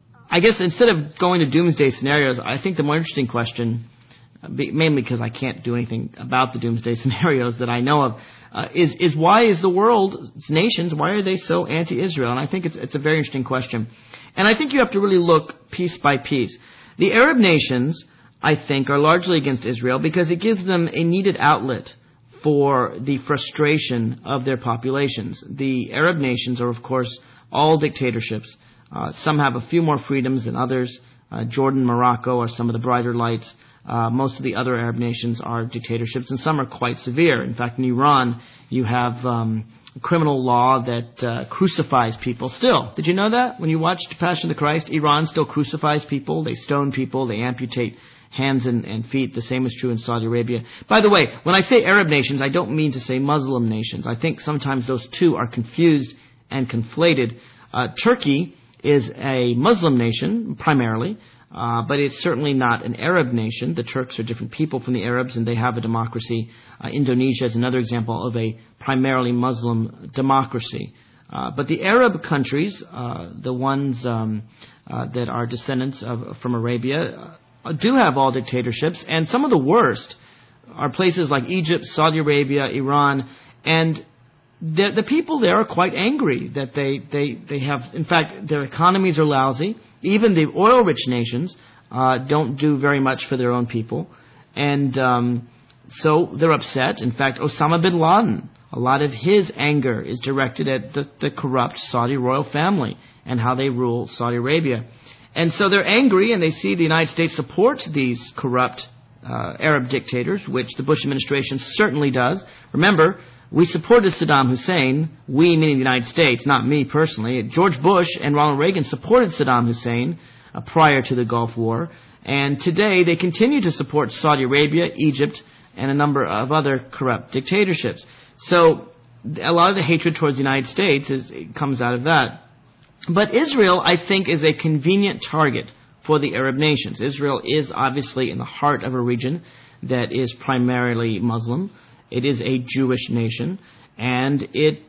I guess instead of going to doomsday scenarios, I think the more interesting question, mainly because I can't do anything about the doomsday scenarios that I know of, uh, is is why is the world's nations, why are they so anti-Israel? And I think it's it's a very interesting question. And I think you have to really look piece by piece. The Arab nations, I think, are largely against Israel because it gives them a needed outlet for the frustration of their populations. The Arab nations are, of course, all dictatorships. Uh, some have a few more freedoms than others. Uh, Jordan, Morocco are some of the brighter lights. Uh, most of the other Arab nations are dictatorships, and some are quite severe. In fact, in Iran, you have um, criminal law that uh, crucifies people still. Did you know that? When you watched Passion of the Christ, Iran still crucifies people. They stone people. They amputate hands and, and feet. The same is true in Saudi Arabia. By the way, when I say Arab nations, I don't mean to say Muslim nations. I think sometimes those two are confused and conflated. Uh, Turkey is a Muslim nation, primarily. Uh, but it's certainly not an Arab nation. The Turks are different people from the Arabs, and they have a democracy. Uh, Indonesia is another example of a primarily Muslim democracy. Uh, but the Arab countries, uh, the ones um, uh, that are descendants of from Arabia, uh, do have all dictatorships, and some of the worst are places like Egypt, Saudi Arabia, Iran, and the, the people there are quite angry that they, they, they have, in fact, their economies are lousy. Even the oil-rich nations uh, don't do very much for their own people. And um, so they're upset. In fact, Osama bin Laden, a lot of his anger is directed at the, the corrupt Saudi royal family and how they rule Saudi Arabia. And so they're angry, and they see the United States support these corrupt uh, Arab dictators, which the Bush administration certainly does. Remember, we supported Saddam Hussein, we meaning the United States, not me personally. George Bush and Ronald Reagan supported Saddam Hussein uh, prior to the Gulf War. And today they continue to support Saudi Arabia, Egypt, and a number of other corrupt dictatorships. So a lot of the hatred towards the United States is, it comes out of that. But Israel, I think, is a convenient target for the Arab nations. Israel is obviously in the heart of a region that is primarily Muslim. It is a Jewish nation, and it,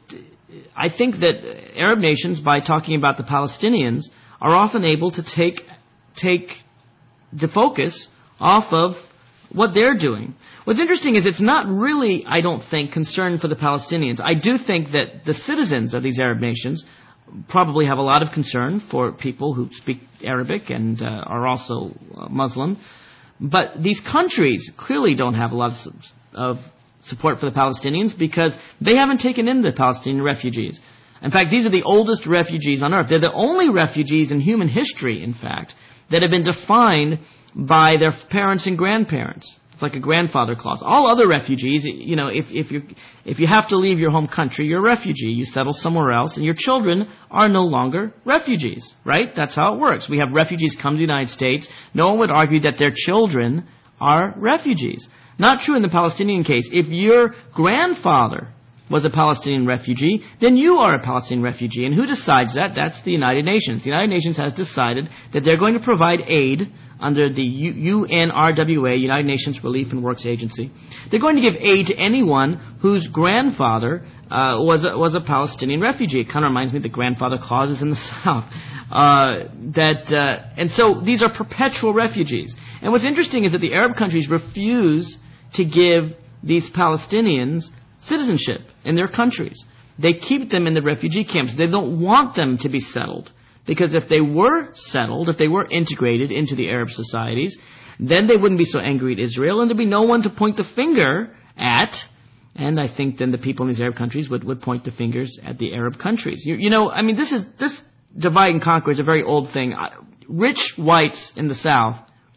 I think that Arab nations, by talking about the Palestinians, are often able to take, take the focus off of what they're doing. What's interesting is it's not really, I don't think, concern for the Palestinians. I do think that the citizens of these Arab nations probably have a lot of concern for people who speak Arabic and uh, are also uh, Muslim. But these countries clearly don't have a lot of, of support for the Palestinians because they haven't taken in the Palestinian refugees. In fact, these are the oldest refugees on earth. They're the only refugees in human history, in fact, that have been defined by their parents and grandparents. It's like a grandfather clause. All other refugees, you know, if, if you if you have to leave your home country, you're a refugee. You settle somewhere else, and your children are no longer refugees, right? That's how it works. We have refugees come to the United States. No one would argue that their children are refugees. Not true in the Palestinian case. If your grandfather was a Palestinian refugee, then you are a Palestinian refugee. And who decides that? That's the United Nations. The United Nations has decided that they're going to provide aid under the U N R W A, United Nations Relief and Works Agency. They're going to give aid to anyone whose grandfather uh, was a, was a Palestinian refugee. It kind of reminds me of the grandfather clauses in the South. Uh, that uh, and so these are perpetual refugees. And what's interesting is that the Arab countries refuse to give these Palestinians citizenship in their countries. They keep them in the refugee camps. They don't want them to be settled. Because if they were settled, if they were integrated into the Arab societies, then they wouldn't be so angry at Israel, and there'd be no one to point the finger at. And I think then the people in these Arab countries would, would point the fingers at the Arab countries. You, you know, I mean, this is this divide and conquer is a very old thing. Rich whites in the South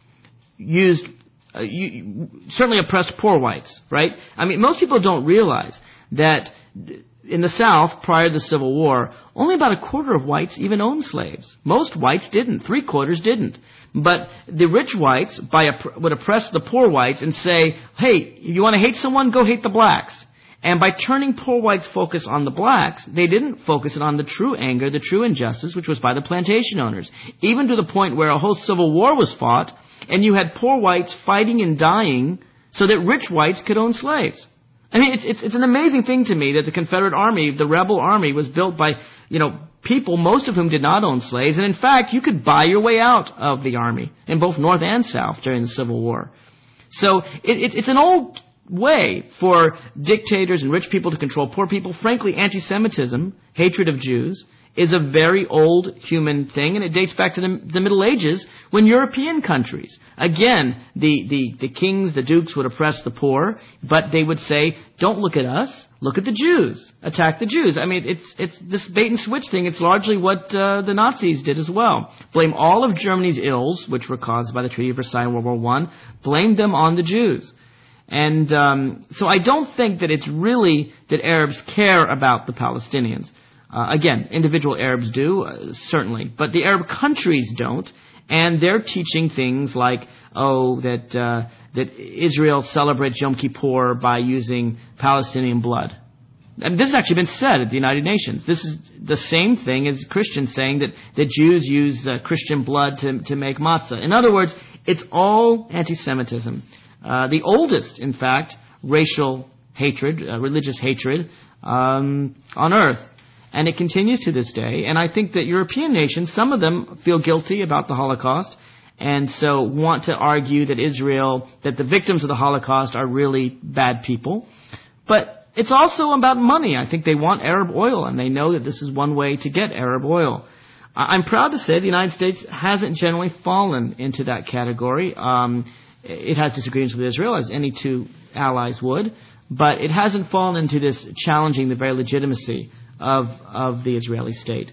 used, uh, you, certainly oppressed poor whites, right? I mean, most people don't realize that in the South, prior to the Civil War, only about a quarter of whites even owned slaves. Most whites didn't. Three quarters didn't. But the rich whites by opp- would oppress the poor whites and say, hey, you want to hate someone? Go hate the blacks. And by turning poor whites' focus on the blacks, they didn't focus it on the true anger, the true injustice, which was by the plantation owners. Even to the point where a whole civil war was fought, and you had poor whites fighting and dying so that rich whites could own slaves. I mean, it's, it's, it's an amazing thing to me that the Confederate Army, the rebel army, was built by, you know, people, most of whom did not own slaves. And in fact, you could buy your way out of the army in both North and South during the Civil War. So it, it, it's an old way for dictators and rich people to control poor people. Frankly, anti-Semitism, hatred of Jews, is a very old human thing, and it dates back to the, the Middle Ages when European countries, again, the, the, the kings, the dukes would oppress the poor, but they would say, don't look at us, look at the Jews, attack the Jews. I mean, it's, it's this bait and switch thing. It's largely what uh, the Nazis did as well. Blame all of Germany's ills, which were caused by the Treaty of Versailles in World War One, blame them on the Jews. And um, so I don't think that it's really that Arabs care about the Palestinians. Uh, again, individual Arabs do, uh, certainly, but the Arab countries don't, and they're teaching things like, oh, that uh, that Israel celebrates Yom Kippur by using Palestinian blood. And this has actually been said at the United Nations. This is the same thing as Christians saying that, that Jews use uh, Christian blood to, to make matzah. In other words, it's all anti-Semitism. Uh, the oldest, in fact, racial hatred, uh, religious hatred um, on earth. And it continues to this day. And I think that European nations, some of them feel guilty about the Holocaust and so want to argue that Israel, that the victims of the Holocaust are really bad people. But it's also about money. I think they want Arab oil, and they know that this is one way to get Arab oil. I'm proud to say the United States hasn't generally fallen into that category. Um, it has disagreements with Israel, as any two allies would, but it hasn't fallen into this challenging the very legitimacy of of the Israeli state.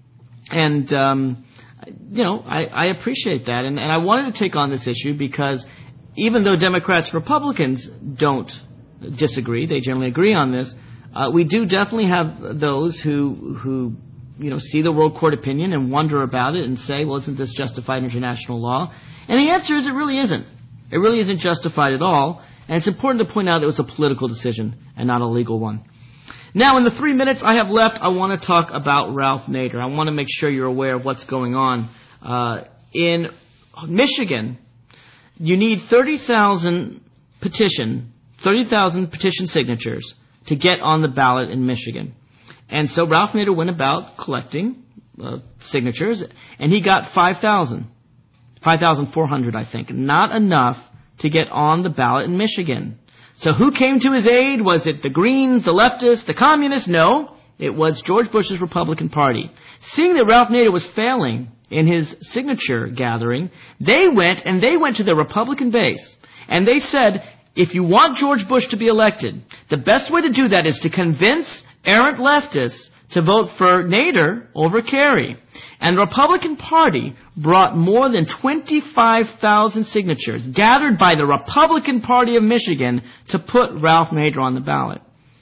And, um, you know, I, I appreciate that. And, and I wanted to take on this issue because even though Democrats and Republicans don't disagree, they generally agree on this, uh, we do definitely have those who, who, you know, see the World Court opinion and wonder about it and say, well, isn't this justified in international law? And the answer is it really isn't. It really isn't justified at all. And it's important to point out that it was a political decision and not a legal one. Now, in the three minutes I have left, I want to talk about Ralph Nader. I want to make sure you're aware of what's going on. Uh, in Michigan, you need thirty thousand petition, thirty thousand petition signatures to get on the ballot in Michigan. And so Ralph Nader went about collecting uh, signatures, and he got five thousand. five thousand four hundred, I think. Not enough to get on the ballot in Michigan. So who came to his aid? Was it the Greens, the leftists, the communists? No. It was George Bush's Republican Party. Seeing that Ralph Nader was failing in his signature gathering, they went and they went to the Republican base. And they said, if you want George Bush to be elected, the best way to do that is to convince errant leftists to vote for Nader over Kerry. And the Republican Party brought more than twenty-five thousand signatures gathered by the Republican Party of Michigan to put Ralph Nader on the ballot.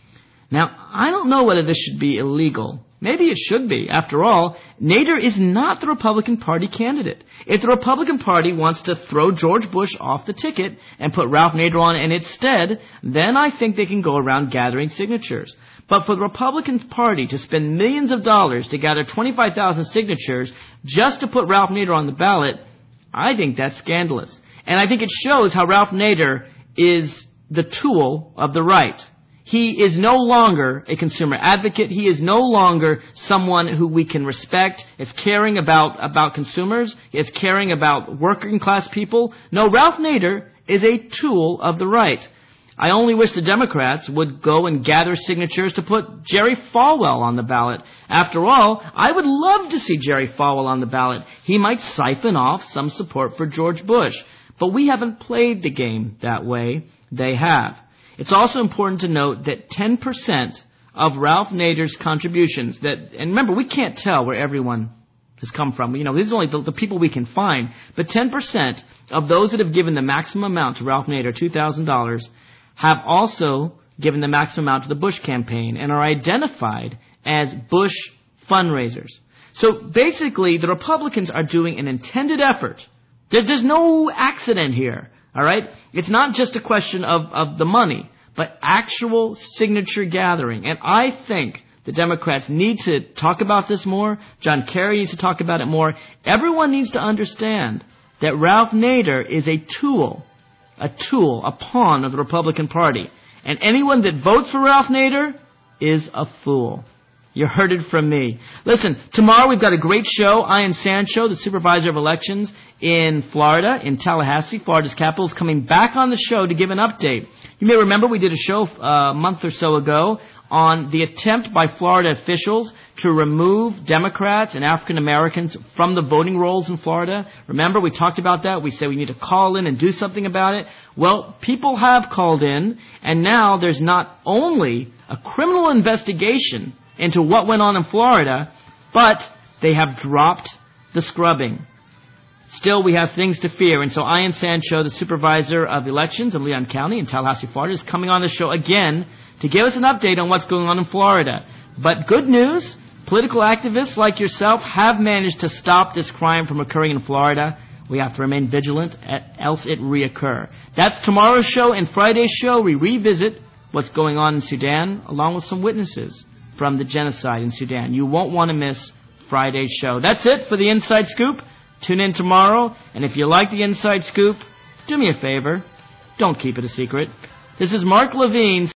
Now, I don't know whether this should be illegal. Maybe it should be. After all, Nader is not the Republican Party candidate. If the Republican Party wants to throw George Bush off the ticket and put Ralph Nader on in its stead, then I think they can go around gathering signatures. But for the Republican Party to spend millions of dollars to gather twenty-five thousand signatures just to put Ralph Nader on the ballot, I think that's scandalous. And I think it shows how Ralph Nader is the tool of the right. He is no longer a consumer advocate. He is no longer someone who we can respect. Is caring about, about consumers. Is caring about working class people. No, Ralph Nader is a tool of the right. I only wish the Democrats would go and gather signatures to put Jerry Falwell on the ballot. After all, I would love to see Jerry Falwell on the ballot. He might siphon off some support for George Bush. But we haven't played the game that way. They have. It's also important to note that ten percent of Ralph Nader's contributions, that, and remember, we can't tell where everyone has come from. You know, this is only the, the people we can find. But ten percent of those that have given the maximum amount to Ralph Nader, two thousand dollars, have also given the maximum amount to the Bush campaign and are identified as Bush fundraisers. So basically, the Republicans are doing an intended effort. There's no accident here, all right? It's not just a question of, of the money, but actual signature gathering. And I think the Democrats need to talk about this more. John Kerry needs to talk about it more. Everyone needs to understand that Ralph Nader is a tool, a tool, a pawn of the Republican Party. And anyone that votes for Ralph Nader is a fool. You heard it from me. Listen, tomorrow we've got a great show. Ian Sancho, the supervisor of elections in Florida, in Tallahassee, Florida's capital, is coming back on the show to give an update. You may remember we did a show uh, a month or so ago on the attempt by Florida officials to remove Democrats and African Americans from the voting rolls in Florida. Remember, we talked about that. We said we need to call in and do something about it. Well, people have called in, and now there's not only a criminal investigation into what went on in Florida, but they have dropped the scrubbing. Still, we have things to fear. And so Ian Sancho, the supervisor of elections in Leon County in Tallahassee, Florida, is coming on the show again to give us an update on what's going on in Florida. But good news, political activists like yourself have managed to stop this crime from occurring in Florida. We have to remain vigilant, else it reoccur. That's tomorrow's show. And Friday's show, we revisit what's going on in Sudan, along with some witnesses from the genocide in Sudan. You won't want to miss Friday's show. That's it for the Inside Scoop. Tune in tomorrow, and if you like the Inside Scoop, do me a favor. Don't keep it a secret. This is Mark Levine.